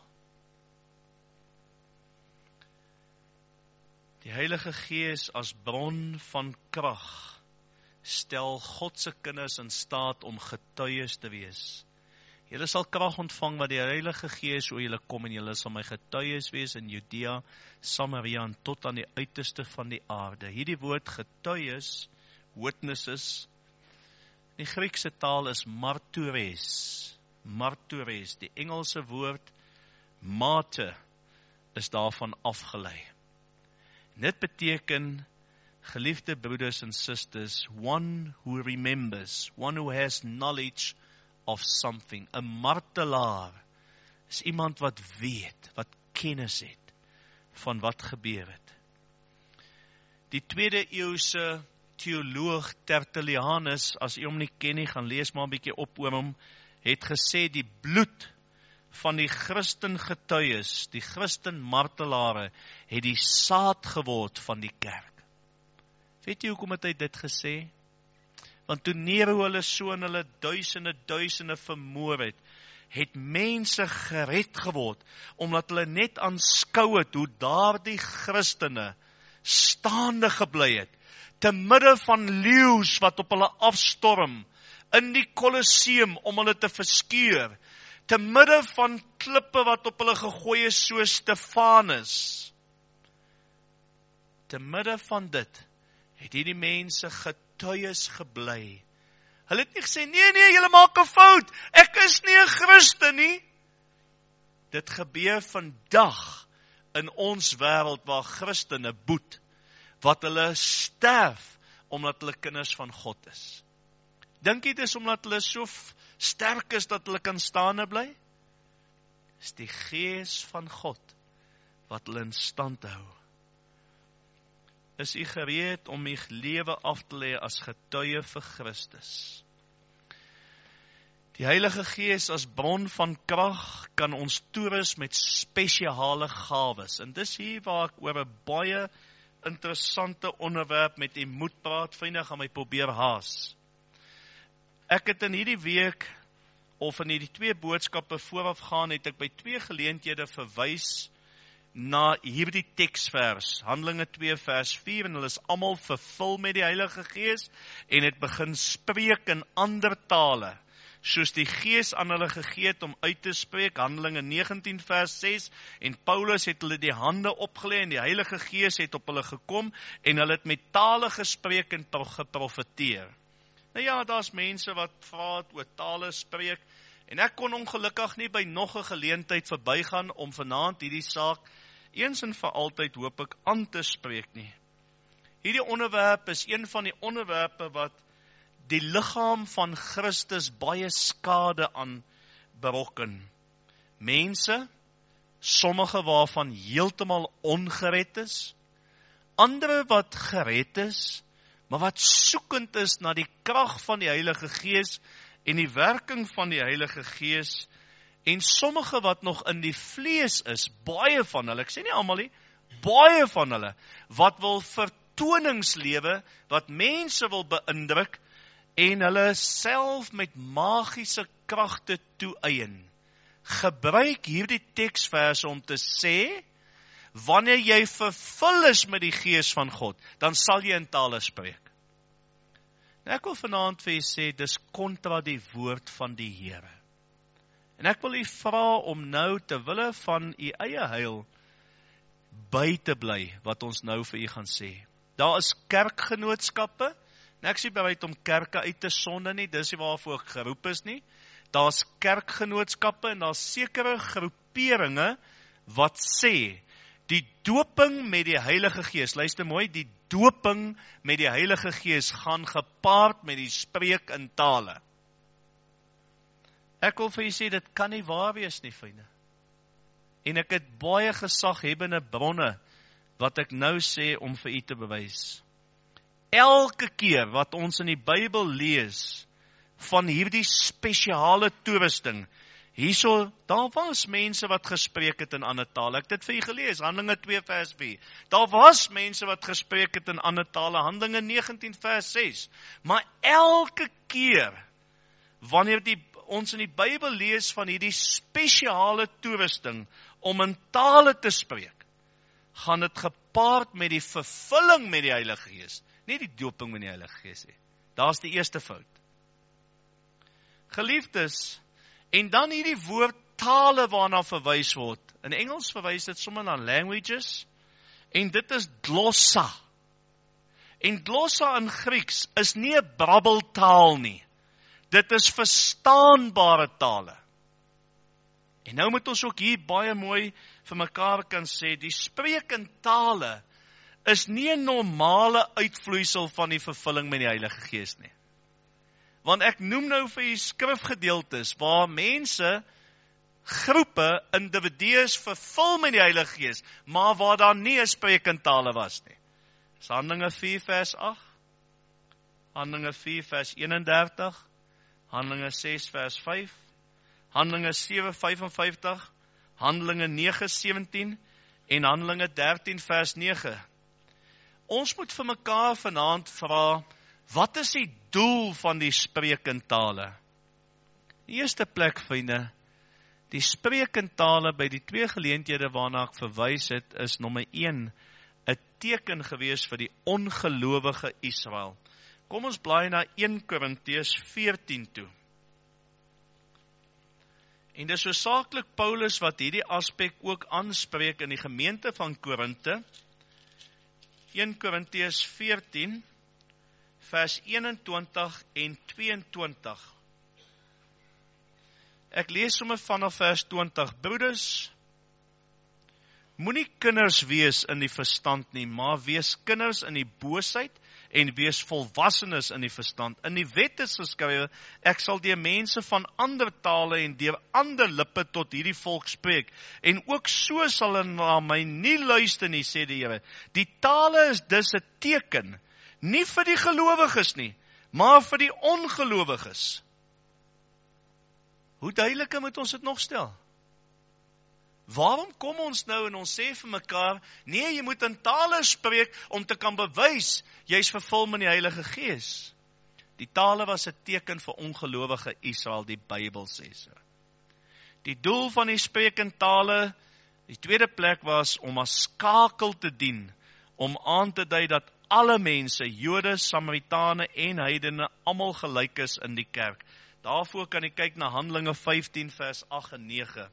Die Heilige Gees as bron van krag stel God se kinders in staat om getuies te wees. Julle sal krag ontvang wat die Heilige Gees oor julle kom en julle sal my getuies wees in Judea, Samaria en tot aan die uiterste van die aarde. Hierdie woord getuies, witnesses, die Griekse taal is martures. Martures, die Engelse woord mate is daarvan afgelei. Dit beteken, geliefde broeders en susters, one who remembers, one who has knowledge of something. 'n martelaar is iemand wat weet, wat kennis het van wat gebeur het. Die tweede eeuse teoloog Tertullianus, as u hom nie ken nie, gaan lees maar 'n bietjie op oor hom, het gesê die bloed van die Christen getuies, die Christen martelare, het die saad geword van die kerk. Weet jy hoekom het hy dit gesê? Want toe Nero hulle so en hulle duisende, duisende vermoor het, het mense gered geword, omdat hulle net aanskou het hoe daardie Christene staande gebly het, te midde van leeu's wat op hulle afstorm, in die Kolosseum om hulle te verskeur, te midde van klippe wat op hulle gegooi is soos Stefanus. Te midde van dit, het hierdie mense getuies gebly. Hulle het nie gesê, nee, nee, julle maak 'n fout, ek is nie 'n Christen nie. Dit gebeur vandag in ons wêreld waar Christene boet, wat hulle sterf, omdat hulle kinders van God is. Dink jy dit is omdat hulle so sterk is, dat hulle kan staande bly? Dis die Gees van God, wat hulle in stand hou. Is u gereed om u lewe af te lê as getuie vir Christus? Die Heilige Gees as bron van krag kan ons toerus met spesiale gawes. En dis hier waar ek oor 'n baie interessante onderwerp met u moet praat, vriende, gaan my probeer haas. Ek het in hierdie week, of in hierdie twee boodskappe voorafgaan, het ek by twee geleenthede verwys na hierdie teksvers, Handelinge twee vers vier, en hulle is almal vervul met die Heilige Gees, en het begin spreek in ander tale, soos die Gees aan hulle gegee het om uit te spreek, Handelinge negentien vers ses, en Paulus het hulle die hande opgelê, en die Heilige Gees het op hulle gekom, en hulle het met tale gespreek en geprofeteer. Nou ja, daar's mense wat vra het oor tale spreek, en ek kon ongelukkig nie by nog 'n geleentheid verbygaan om vanaand hierdie saak eens en vir altyd hoop ek aan te spreek nie. Hierdie onderwerp is een van die onderwerpe wat die liggaam van Christus baie skade aan berokken. Mense, sommige waarvan heeltemal ongered is, ander wat gered is, maar wat soekend is na die krag van die Heilige Gees en die werking van die Heilige Gees, en sommige wat nog in die vlees is, baie van hulle, ek sê nie almal nie, baie van hulle, wat wil vertoningslewe, wat mense wil beïndruk, en hulle self met magiese kragte toeëien. Gebruik hierdie teksverse om te sê, wanneer jy vervul is met die Gees van God, dan sal jy in tale spreek. En ek wil vanaand vir jy sê, dis kontra die woord van die Here. En ek wil u vra om nou, terwille van u eie heil, by te bly, wat ons nou vir u gaan sê. Daar is kerkgenootskappe, en ek is nie bereid om kerke uit te sonde nie, dis nie waarvoor ek geroep is nie. Daar is kerkgenootskappe, en daar is sekere groeperinge, wat sê, die doping met die Heilige Gees, luister mooi, die doping met die Heilige Gees gaan gepaard met die spreek in tale. Ek wil vir u sê, dit kan nie waar wees nie, vriende. En ek het baie gesaghebbende bronne, wat ek nou sê om vir u te bewys. Elke keer wat ons in die Bybel lees, van hierdie spesiale toerusting, hierso, daar was mense wat gespreek het in ander tale. Ek het dit vir u gelees, Handelinge twee vers vier. Daar was mense wat gespreek het in ander tale, Handelinge negentien vers ses. Maar elke keer, wanneer die, ons in die Bybel lees van hierdie spesiale toerusting, om in tale te spreek, gaan dit gepaard met die vervulling met die Heilige Gees, nie die doping met die Heilige Gees nie. Daar's die eerste fout. Geliefdes, en dan hierdie woord tale waarna verwys word. In Engels verwys dit sommer na languages, en dit is glossa. En glossa in Grieks is nie 'n brabbeltaal nie. Dit is verstaanbare tale. En nou moet ons ook hier baie mooi vir mekaar kan sê, die spreek in tale is nie 'n normale uitvloeisel van die vervulling met die Heilige Gees nie. Want ek noem nou vir u skrifgedeeltes waar mense, groepe, individues vervul met die Heilige Gees, maar waar daar nie 'n spreek in tale was nie. Dis Handelinge vier vers agt, Handelinge vier vers eenendertig, Handelinge ses vers vyf, Handelinge sewe vers vyfenvyftig, Handelinge nege vers sewentien en Handelinge dertien vers nege. Ons moet vir mekaar vanaand vra, wat is die doel van die spreek in tale? Die eerste plek, vriende, die spreek in tale by die twee geleenthede waarna ek verwys het, is nommer een, 'n teken gewees vir die ongelowige Israel. Kom ons blaai na een Korintiërs veertien toe. En dis hoofsaaklik Paulus wat hierdie aspek ook aanspreek in die gemeente van Korinte. Eerste Korintiërs veertien, vers eenentwintig en tweeëntwintig. Ek lees sommer vanaf vers twintig. Broeders, moenie kinders wees in die verstand nie, maar wees kinders in die boosheid en wees volwassenes in die verstand. In die wet is geskrywe, ek sal deur mense van ander tale en deur ander lippe tot hierdie volk spreek. En ook so sal hulle na my nie luister nie, sê die Here. Die tale is dus 'n teken, nie vir die gelowiges nie, maar vir die ongelowiges. Hoe duideliker moet ons dit nog stel? Waarom kom ons nou en ons sê vir mekaar, nee, jy moet in tale spreek om te kan bewys, jy is vervul met die Heilige Gees. Die tale was 'n teken vir ongelowige Israel, die Bybel sê so. Die doel van die spreek in tale, die tweede plek was om as skakel te dien, om aan te dui dat alle mense, Jode, Samaritane en heidene, almal gelyk is in die kerk. Daarvoor kan jy kyk na Handelinge vyftien vers agt en nege.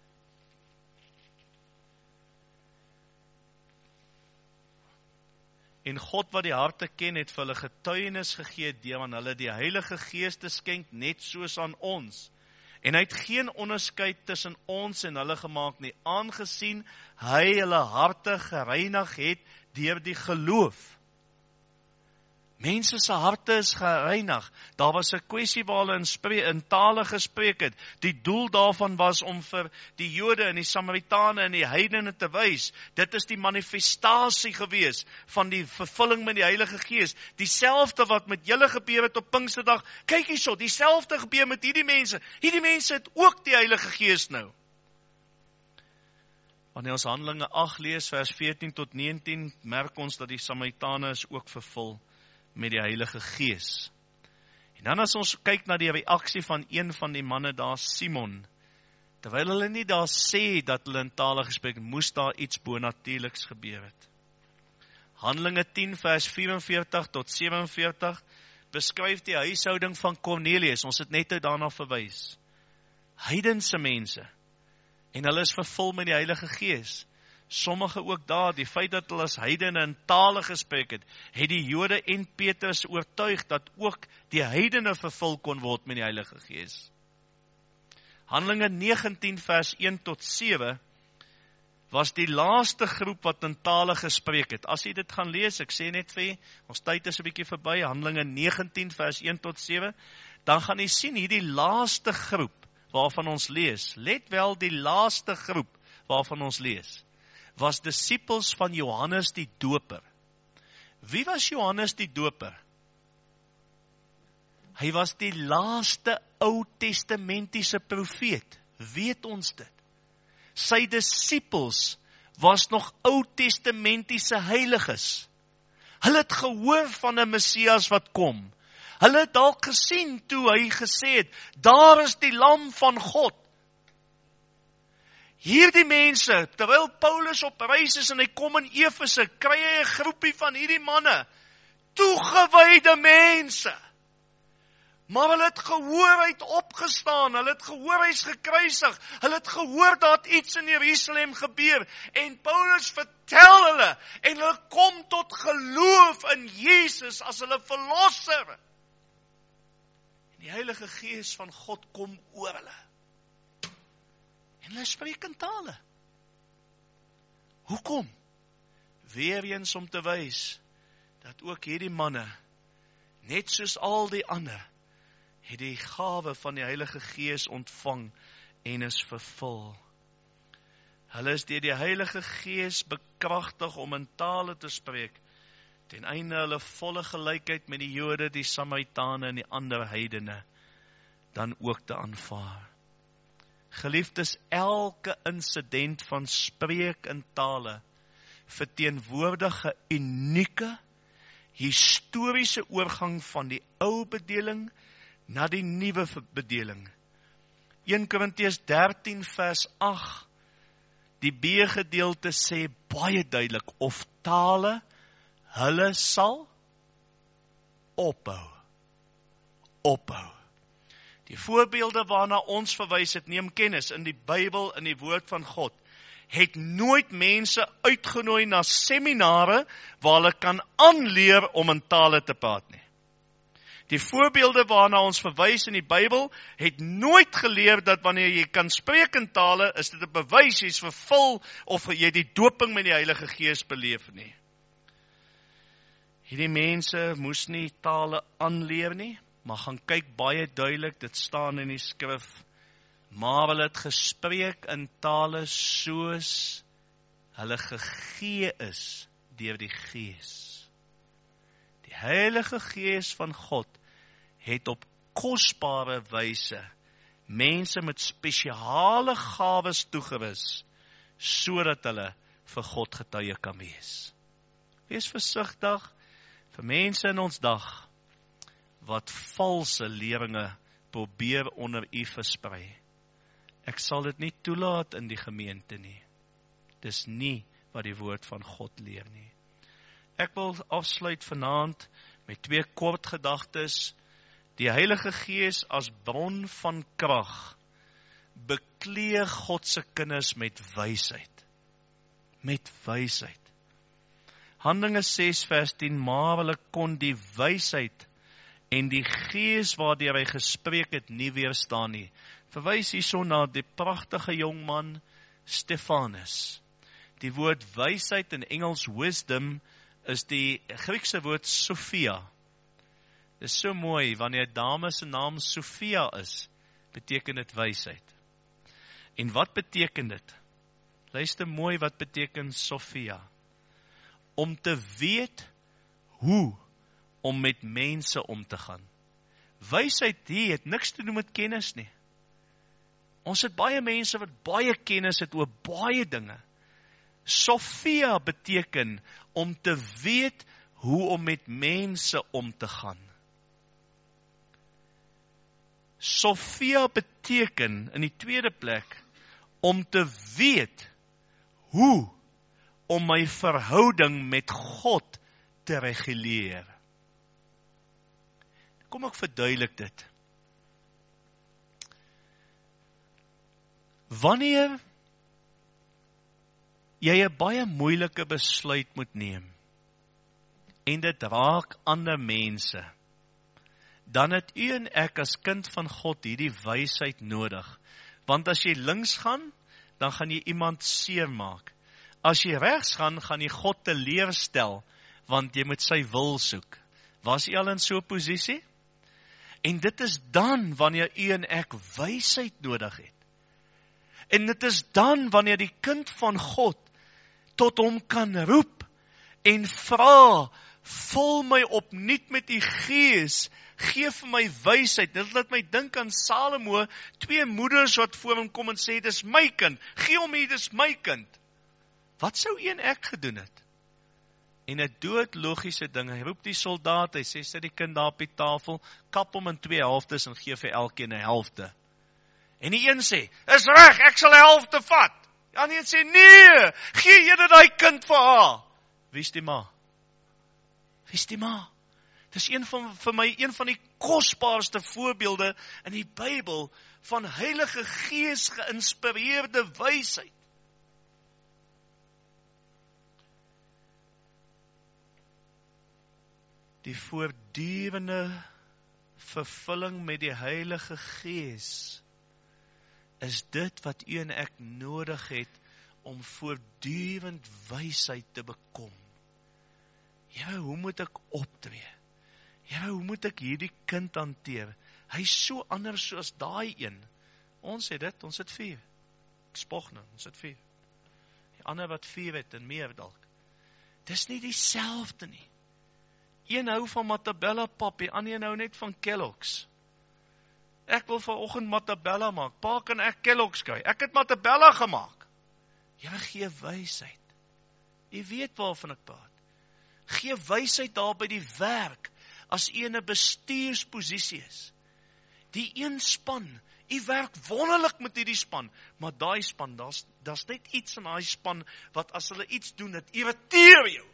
En God wat die harte ken, het vir hulle getuienis gegee deur aan hulle die Heilige Gees te skenk, net soos aan ons. En hy het geen onderskeid tussen ons en hulle gemaak nie, aangesien hy hulle harte gereinig het deur die geloof. Mense se harte is gereinig. Daar was 'n kwessie waar hulle in, spree, in tale gespreek het. Die doel daarvan was om vir die Jode en die Samaritane en die heidene te wys. Dit is die manifestasie gewees van die vervulling met die Heilige Gees. Dieselfde wat met julle gebeur het op Pinksterdag. Kyk hierso, dieselfde gebeur met hierdie mense. Hierdie mense het ook die Heilige Gees nou. Wanneer ons Handelinge agt lees, vers veertien tot negentien, merk ons dat die Samaritane is ook vervul met die Heilige Gees. En dan as ons kyk na die reaksie van een van die manne daar, Simon, terwyl hulle nie daar sê dat hulle in tale gespreek, moes daar iets bonatuurliks gebeur het. Handelinge tien vers vyf-en-veertig tot sewe-en-veertig beskryf die huishouding van Cornelius, ons het net daarna verwys. Heidense mense, en hulle is vervul met die Heilige Gees. Sommige ook daar, die feit dat hulle as heidene in tale gespreek het, het die Jode en Petrus oortuig dat ook die heidene vervul kon word met die Heilige Gees. Handelinge negentien vers een tot sewe was die laaste groep wat in tale gespreek het. As jy dit gaan lees, ek sê net vir jy, ons tyd is 'n bietjie verby, Handelinge negentien vers een tot sewe, dan gaan jy sien hierdie laaste groep waarvan ons lees, let wel die laaste groep waarvan ons lees, was disippels van Johannes die Doper. Wie was Johannes die Doper? Hy was die laaste Ou Testamentiese profeet. Weet ons dit? Sy disippels was nog Ou Testamentiese heiliges. Hulle het gehoor van 'n Messias wat kom. Hulle het dalk gesien toe hy gesê het, daar is die lam van God. Hierdie mense, terwyl Paulus op reis is en hy kom in Efese, kry hy 'n groepie van hierdie manne, toegewyde mense. Maar hulle het gehoor hy het opgestaan, hulle het gehoor hy is gekruisig, hulle het gehoor dat iets in Jerusalem gebeur, en Paulus vertel hulle, en hulle kom tot geloof in Jesus as hulle verlosser. En die Heilige Gees van God kom oor hulle. En hulle spreek in tale. Hoekom? Weereens om te wys, dat ook hierdie manne, net soos al die ander, het die gawe van die Heilige Gees ontvang en is vervul. Hulle is deur die Heilige Gees bekragtig om in tale te spreek, ten einde hulle volle gelykheid met die Jode, die Samaritane en die ander heidene, dan ook te aanvaar. Geliefdes, elke insident van spreek in tale verteenwoordig 'n unieke, historiese oorgang van die ou bedeling na die nuwe bedeling. Eerste Korintiërs dertien vers agt, die B-gedeelte sê baie duidelik, of tale hulle sal ophou. Ophou. Die voorbeelde waarna ons verwys het, neem kennis in die Bybel, in die woord van God, het nooit mense uitgenooi na seminare waar hulle kan aanleer om in tale te praat nie. Die voorbeelde waarna ons verwys in die Bybel het nooit geleer dat wanneer jy kan spreek in tale, is dit 'n bewys jy's vervul of jy die doping met die Heilige Gees beleef nie. Hierdie mense moes nie tale aanleer nie, maar gaan kyk baie duidelik, dit staan in die skrif, maar hulle het gespreek in tale soos hulle gegee is deur die Gees. Die Heilige Gees van God het op kosbare wyse mense met spesiale gawes toegewys, sodat hulle vir God getuie kan wees. Wees versigtig vir mense in ons dag, wat valse leringe probeer onder u versprei. Ek sal dit nie toelaat in die gemeente nie. Dis nie wat die woord van God leer nie. Ek wil afsluit vanaand met twee kort gedagtes. Die Heilige Gees as bron van krag beklee God se kinders met wysheid. Met wysheid. Handelinge ses vers tien, maar hulle kon die wysheid en die Gees waardeur hy gespreek het nie weerstaan nie. Verwys hierso na die pragtige jong man Stefanus. Die woord wysheid in Engels wisdom is die Griekse woord Sophia. Dit is so mooi, wanneer 'n dame se naam Sophia is, beteken dit wysheid. En wat beteken dit? Luister mooi, wat beteken Sophia? Om te weet hoe om met mense om te gaan. Wysheid hier het niks te doen met kennis nie. Ons het baie mense wat baie kennis het oor baie dinge. Sophia beteken om te weet hoe om met mense om te gaan. Sophia beteken in die tweede plek om te weet hoe om my verhouding met God te reguleer. Kom ek verduidelik dit. Wanneer jy 'n baie moeilike besluit moet neem en dit raak ander mense, dan het u en ek as kind van God hierdie wysheid nodig. Want as jy links gaan, dan gaan jy iemand seermaak. As jy regs gaan, gaan jy God teleurstel, want jy moet sy wil soek. Was jy al in so 'n posisie? En dit is dan wanneer u en ek wysheid nodig het. En dit is dan wanneer die kind van God tot hom kan roep en vra, vul my opnuut met u Gees, gee vir my wysheid. Dit laat my dink aan Salomo, twee moeders wat voor hom kom en sê, dis my kind, gee hom hier, dis my kind. Wat sou u en ek gedoen het? En 'n doodlogiese ding, hy roep die soldaat, hy sê, sit die kind daar op die tafel, kap hom in twee helftes en gee vir elkeen 'n helfte. En die een sê, is reg, ek sal 'n helfte vat. Die ander sê, nee, gee jy daai kind vir haar. Wie is die ma? Wie is die ma? Dis een van, vir my een van die kosbaarste voorbeelde in die Bybel van Heilige Gees geïnspireerde wysheid. Die voortdurende vervulling met die Heilige Gees is dit wat u en ek nodig het om voortdurend wysheid te bekom. Here, hoe moet ek optree? Here, hoe moet ek hierdie kind hanteer? Hy is so anders soos daai een. Ons het dit, ons het vier. Ek spog nou, ons het vier. Die ander wat vier het en meer dalk. Dis nie dieselfde nie. Een hou van Matabella pap, die ander hou net van Kellogg's. Ek wil vanoggend Matabella maak. Pa, kan ek Kellogg's kry? Ek het Matabella gemaak. Here, gee wysheid. U weet waarvan ek praat. Gee wysheid daar by die werk, as u in 'n bestuursposisie is. Die een span, u werk wonderlik met hierdie span, maar daai span, daar's daar's net iets in daai span, wat as hulle iets doen, dit irriteer jou.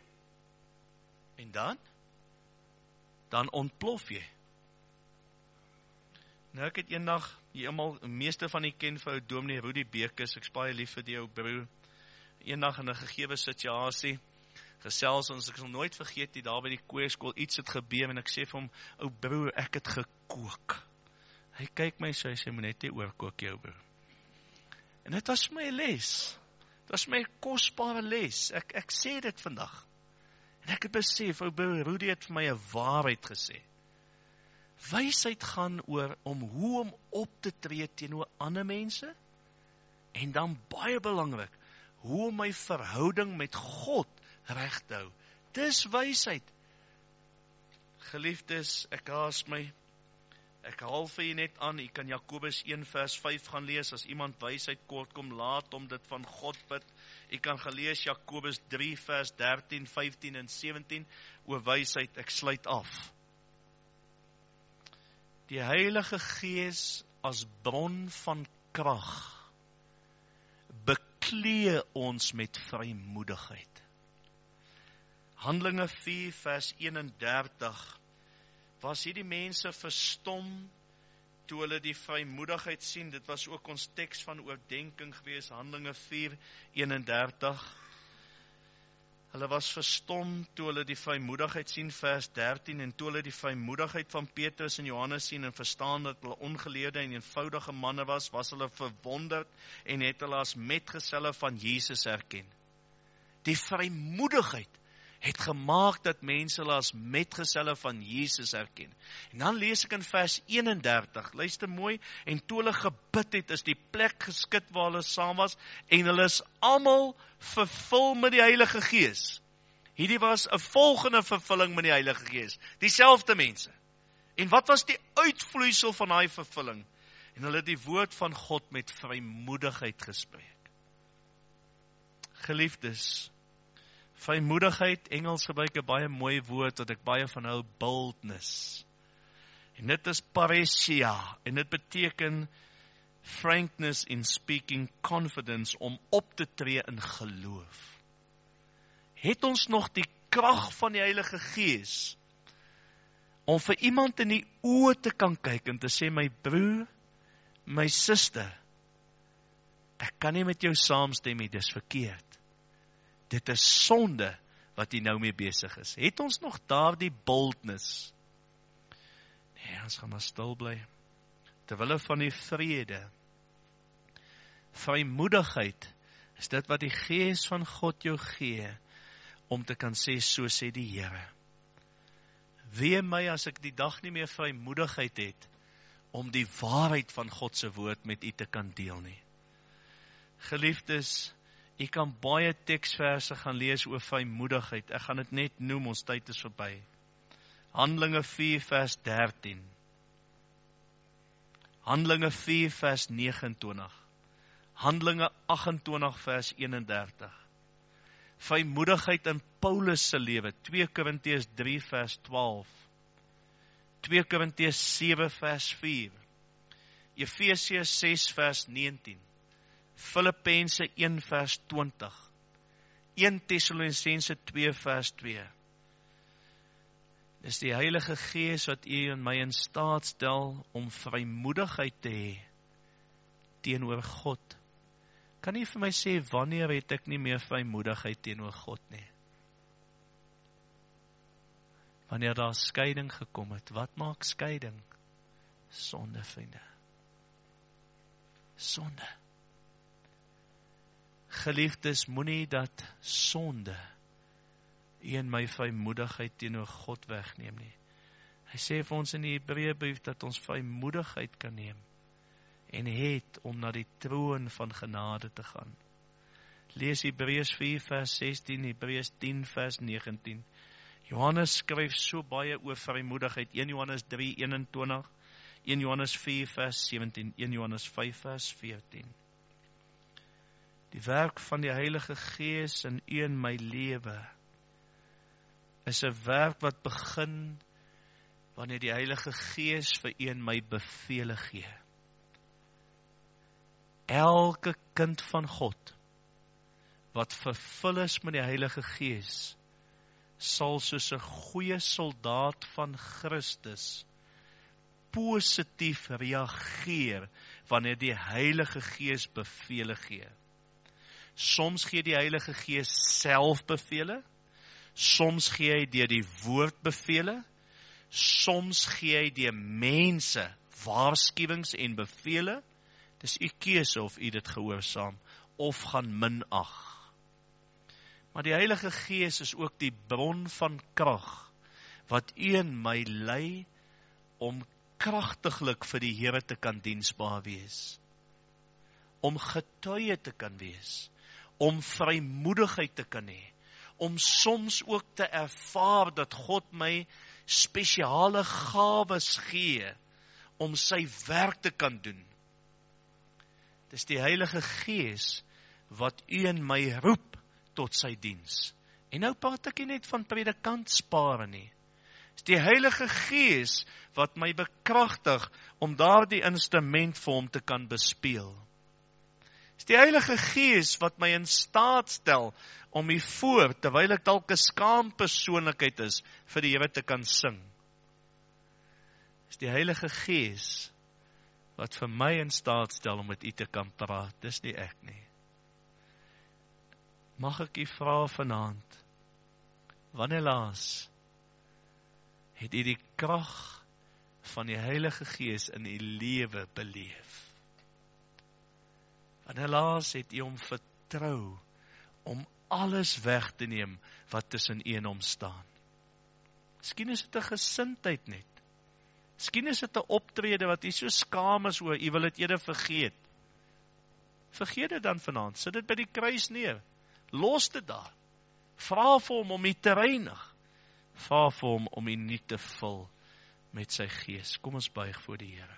En dan? Dan ontplof jy. Nou ek het eendag, eendag, meeste van die ken vir ou Dominee Rudy Bekes, ek is baie lief vir die ou broer, eendag in 'n gegewe situasie, gesels ons, ek sal nooit vergeet die daar by die koorskool, iets het gebeur, en ek sê vir hom, ou broer, ek het gekook. Hy kyk my so, hy sê, moet net nie oorkook jou broer. En dit was my les, dit was my kosbare les, ek, ek sê dit vandag, en ek het besef, ou broer Rudy het vir my 'n waarheid gesê. Wysheid gaan oor om hoe om op te tree teenoor ander mense, en dan baie belangrik, hoe om my verhouding met God reg te hou. Dis wysheid. Geliefdes, ek haas my, ek haal vir jy net aan, jy kan Jakobus een vers vyf gaan lees, as iemand wysheid kort kom, laat om dit van God bid. Jy kan gelees Jakobus drie vers dertien, vyftien en sewentien, oor wysheid, ek sluit af. Die Heilige Gees as bron van krag beklee ons met vrymoedigheid. Handelinge vier vers eenendertig, was hierdie mense verstom toe hulle die vrymoedigheid sien. Dit was ook ons teks van oordenking gewees, Handelinge vier eenendertig. Hulle was verstom toe hulle die vrymoedigheid sien, vers dertien, en toe hulle die vrymoedigheid van Petrus en Johannes sien en verstaan dat hulle ongeleerde en eenvoudige manne was, was hulle verwonderd en het hulle as metgeselle van Jesus herken. Die vrymoedigheid het gemaak dat mense hulle as metgeselle van Jesus herken. En dan lees ek in vers eenendertig, luister mooi, en toe hulle gebid het, is die plek geskit waar hulle saam was, en hulle is almal vervul met die Heilige Gees. Hierdie was 'n volgende vervulling met die Heilige Gees, dieselfde mense. En wat was die uitvloeisel van daai vervulling? En hulle het die woord van God met vrymoedigheid gespreek. Geliefdes, vrymoedigheid, Engels gebruik 'n baie mooi woord wat ek baie van hou, boldness. En dit is parousia, en dit beteken frankness in speaking, confidence, om op te tree in geloof. Het ons nog die krag van die Heilige Gees om vir iemand in die oë te kan kyk en te sê, my broer, my suster, ek kan nie met jou saamstem nie, dis verkeerd. Dit is sonde wat jy nou mee besig is. Het ons nog daardie boldness? Nee, ons gaan maar stil bly. Terwille van die vrede, vrymoedigheid, is dit wat die Gees van God jou gee, om te kan sê, so sê die Here. Wee my as ek die dag nie meer vrymoedigheid het, om die waarheid van God se woord met u te kan deel nie. Geliefdes, jy kan baie teksverse gaan lees oor vrymoedigheid. Ek gaan dit net noem, ons tyd is verby. Handelinge vier vers dertien. Handelinge vier vers vyf nege. Handelinge agt en twintig vers eenendertig. Vrymoedigheid in Paulus se lewe, twee Korintiërs drie vers twaalf. twee Korintiërs sewe vers vier. Efesiërs ses vers negentien. Filippense een vers twintig. een Tessalonisense twee vers twee. Dis die Heilige Gees wat u en my in staat stel om vrymoedigheid te hê teenoor God. Kan u vir my sê, wanneer het ek nie meer vrymoedigheid teenoor God nie? Wanneer daar skeiding gekom het, wat maak skeiding? Sonde, vriende. Sonde. Geliefdes, moenie dat sonde u en my vrymoedigheid teenoor God wegneem nie. Hy sê vir ons in die Hebreëbrief dat ons vrymoedigheid kan neem en het om na die troon van genade te gaan. Lees Hebreërs vier vers sestien, Hebreërs tien vers negentien. Johannes skryf so baie oor vrymoedigheid, een Johannes drie eenentwintig, een Johannes vier vers sewentien, een Johannes vyf vers veertien. Die werk van die Heilige Gees in u en my lewe is 'n werk wat begin wanneer die Heilige Gees vir u en my bevele gee. Elke kind van God wat vervul is met die Heilige Gees sal soos 'n goeie soldaat van Christus positief reageer wanneer die Heilige Gees bevele gee. Soms gee die Heilige Gees self bevele, soms gee hy deur die woord bevele, soms gee hy deur mense waarskuwings en bevele. Dis u keuse of u dit gehoorsaam of gaan minag. Maar die Heilige Gees is ook die bron van krag wat u en my lei om kragtiglik vir die Here te kan diensbaar wees, om getuie te kan wees, om vrymoedigheid te kan hê, om soms ook te ervaar dat God my spesiale gawes gee, om sy werk te kan doen. Dis die Heilige Gees wat u en my roep tot sy diens. En nou praat ek nie net van predikantspare nie. Dis die Heilige Gees wat my bekragtig om daardie instrument vir hom te kan bespeel. Dis die Heilige Gees wat my in staat stel om hier voor, terwyl ek dalk 'n skaam persoonlikheid is, vir die Here te kan sing. Dis die Heilige Gees wat vir my in staat stel om met u te kan praat. Dis nie ek nie. Mag ek u vra vanaand, wanneer laas het u die krag van die Heilige Gees in u lewe beleef? Wanneer laas het u hom vertrou om alles weg te neem wat tussen u en hom staan? Miskien is dit 'n gesindheid net. Miskien is dit 'n optrede wat u so skaam is oor, u wil dit eerder vergeet. Vergeet dit dan vanaand, sit dit by die kruis neer. Los dit daar. Vra vir hom om u te reinig. Vra vir hom om u nie te vul met sy Gees. Kom ons buig voor die Here.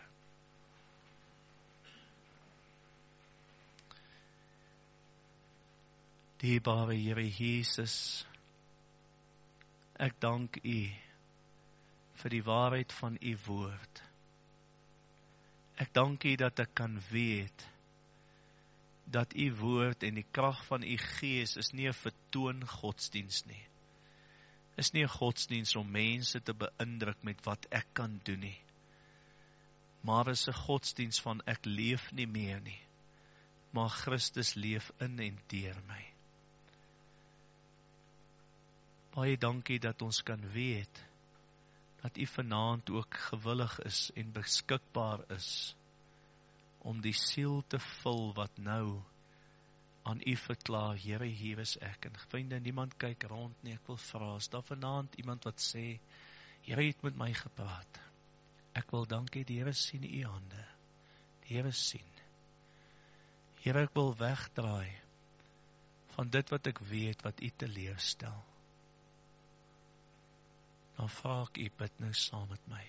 Dierbare Here Jesus, ek dank u vir die waarheid van u woord. Ek dank u dat ek kan weet dat u woord en die krag van u Gees is nie 'n vertoon godsdiens nie. Is nie 'n godsdiens om mense te beïndruk met wat ek kan doen nie. Maar is 'n godsdiens van ek leef nie meer nie, maar Christus leef in en deur my. Baie dankie dat ons kan weet dat u vanaand ook gewillig is en beskikbaar is om die siel te vul wat nou aan u verklaar, Here, hier is ek. En vriende, niemand kyk rond nie, ek wil vra, is daar vanaand iemand wat sê, Here, u het met my gepraat. Ek wil dankie, die Here sien u hande. Die Here sien. Here, ek wil wegdraai van dit wat ek weet, wat u teleurstel. Dan vra ek u, bid nou saam met my.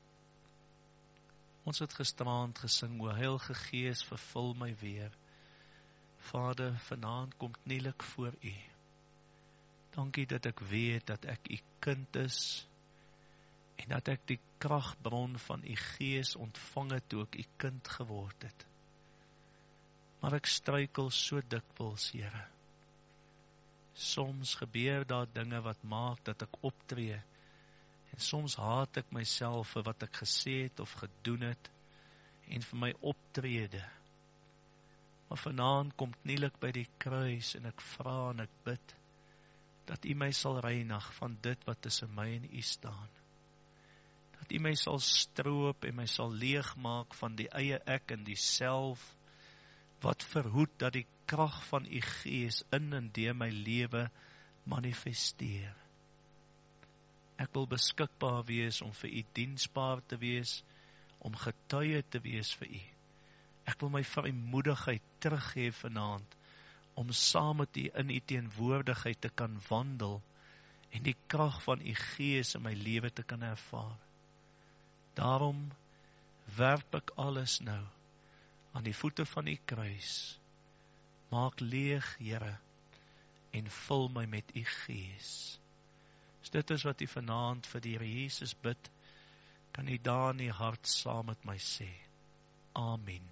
Ons het gisterand gesing, o Heilige Gees, vervul my weer. Vader, vanaand kom knielik voor u. Dankie dat ek weet dat ek u kind is en dat ek die kragbron van u Gees ontvang het toe ek u kind geword het. Maar ek struikel so dikwels, Here. Soms gebeur daar dinge wat maak dat ek optree en soms haat ek myself vir wat ek gesê het of gedoen het en vir my optrede. Maar vanaand kom knielik by die kruis en ek vra en ek bid dat u my sal reinig van dit wat tussen my en u staan. Dat u my sal stroop en my sal leegmaak van die eie ek en die self wat verhoed dat die krag van u Gees in en deur my lewe manifesteer. Ek wil beskikbaar wees om vir u diensbaar te wees, om getuie te wees vir u. Ek wil my vrymoedigheid teruggee vanaand, om saam met u in u teenwoordigheid te kan wandel, en die krag van u Gees in my lewe te kan ervaar. Daarom werp ek alles nou, aan die voete van u kruis. Maak leeg, Here, en vul my met u Gees. As dit is wat u vanaand vir die Here Jesus bid, kan u daar in die hart saam met my sê. Amen.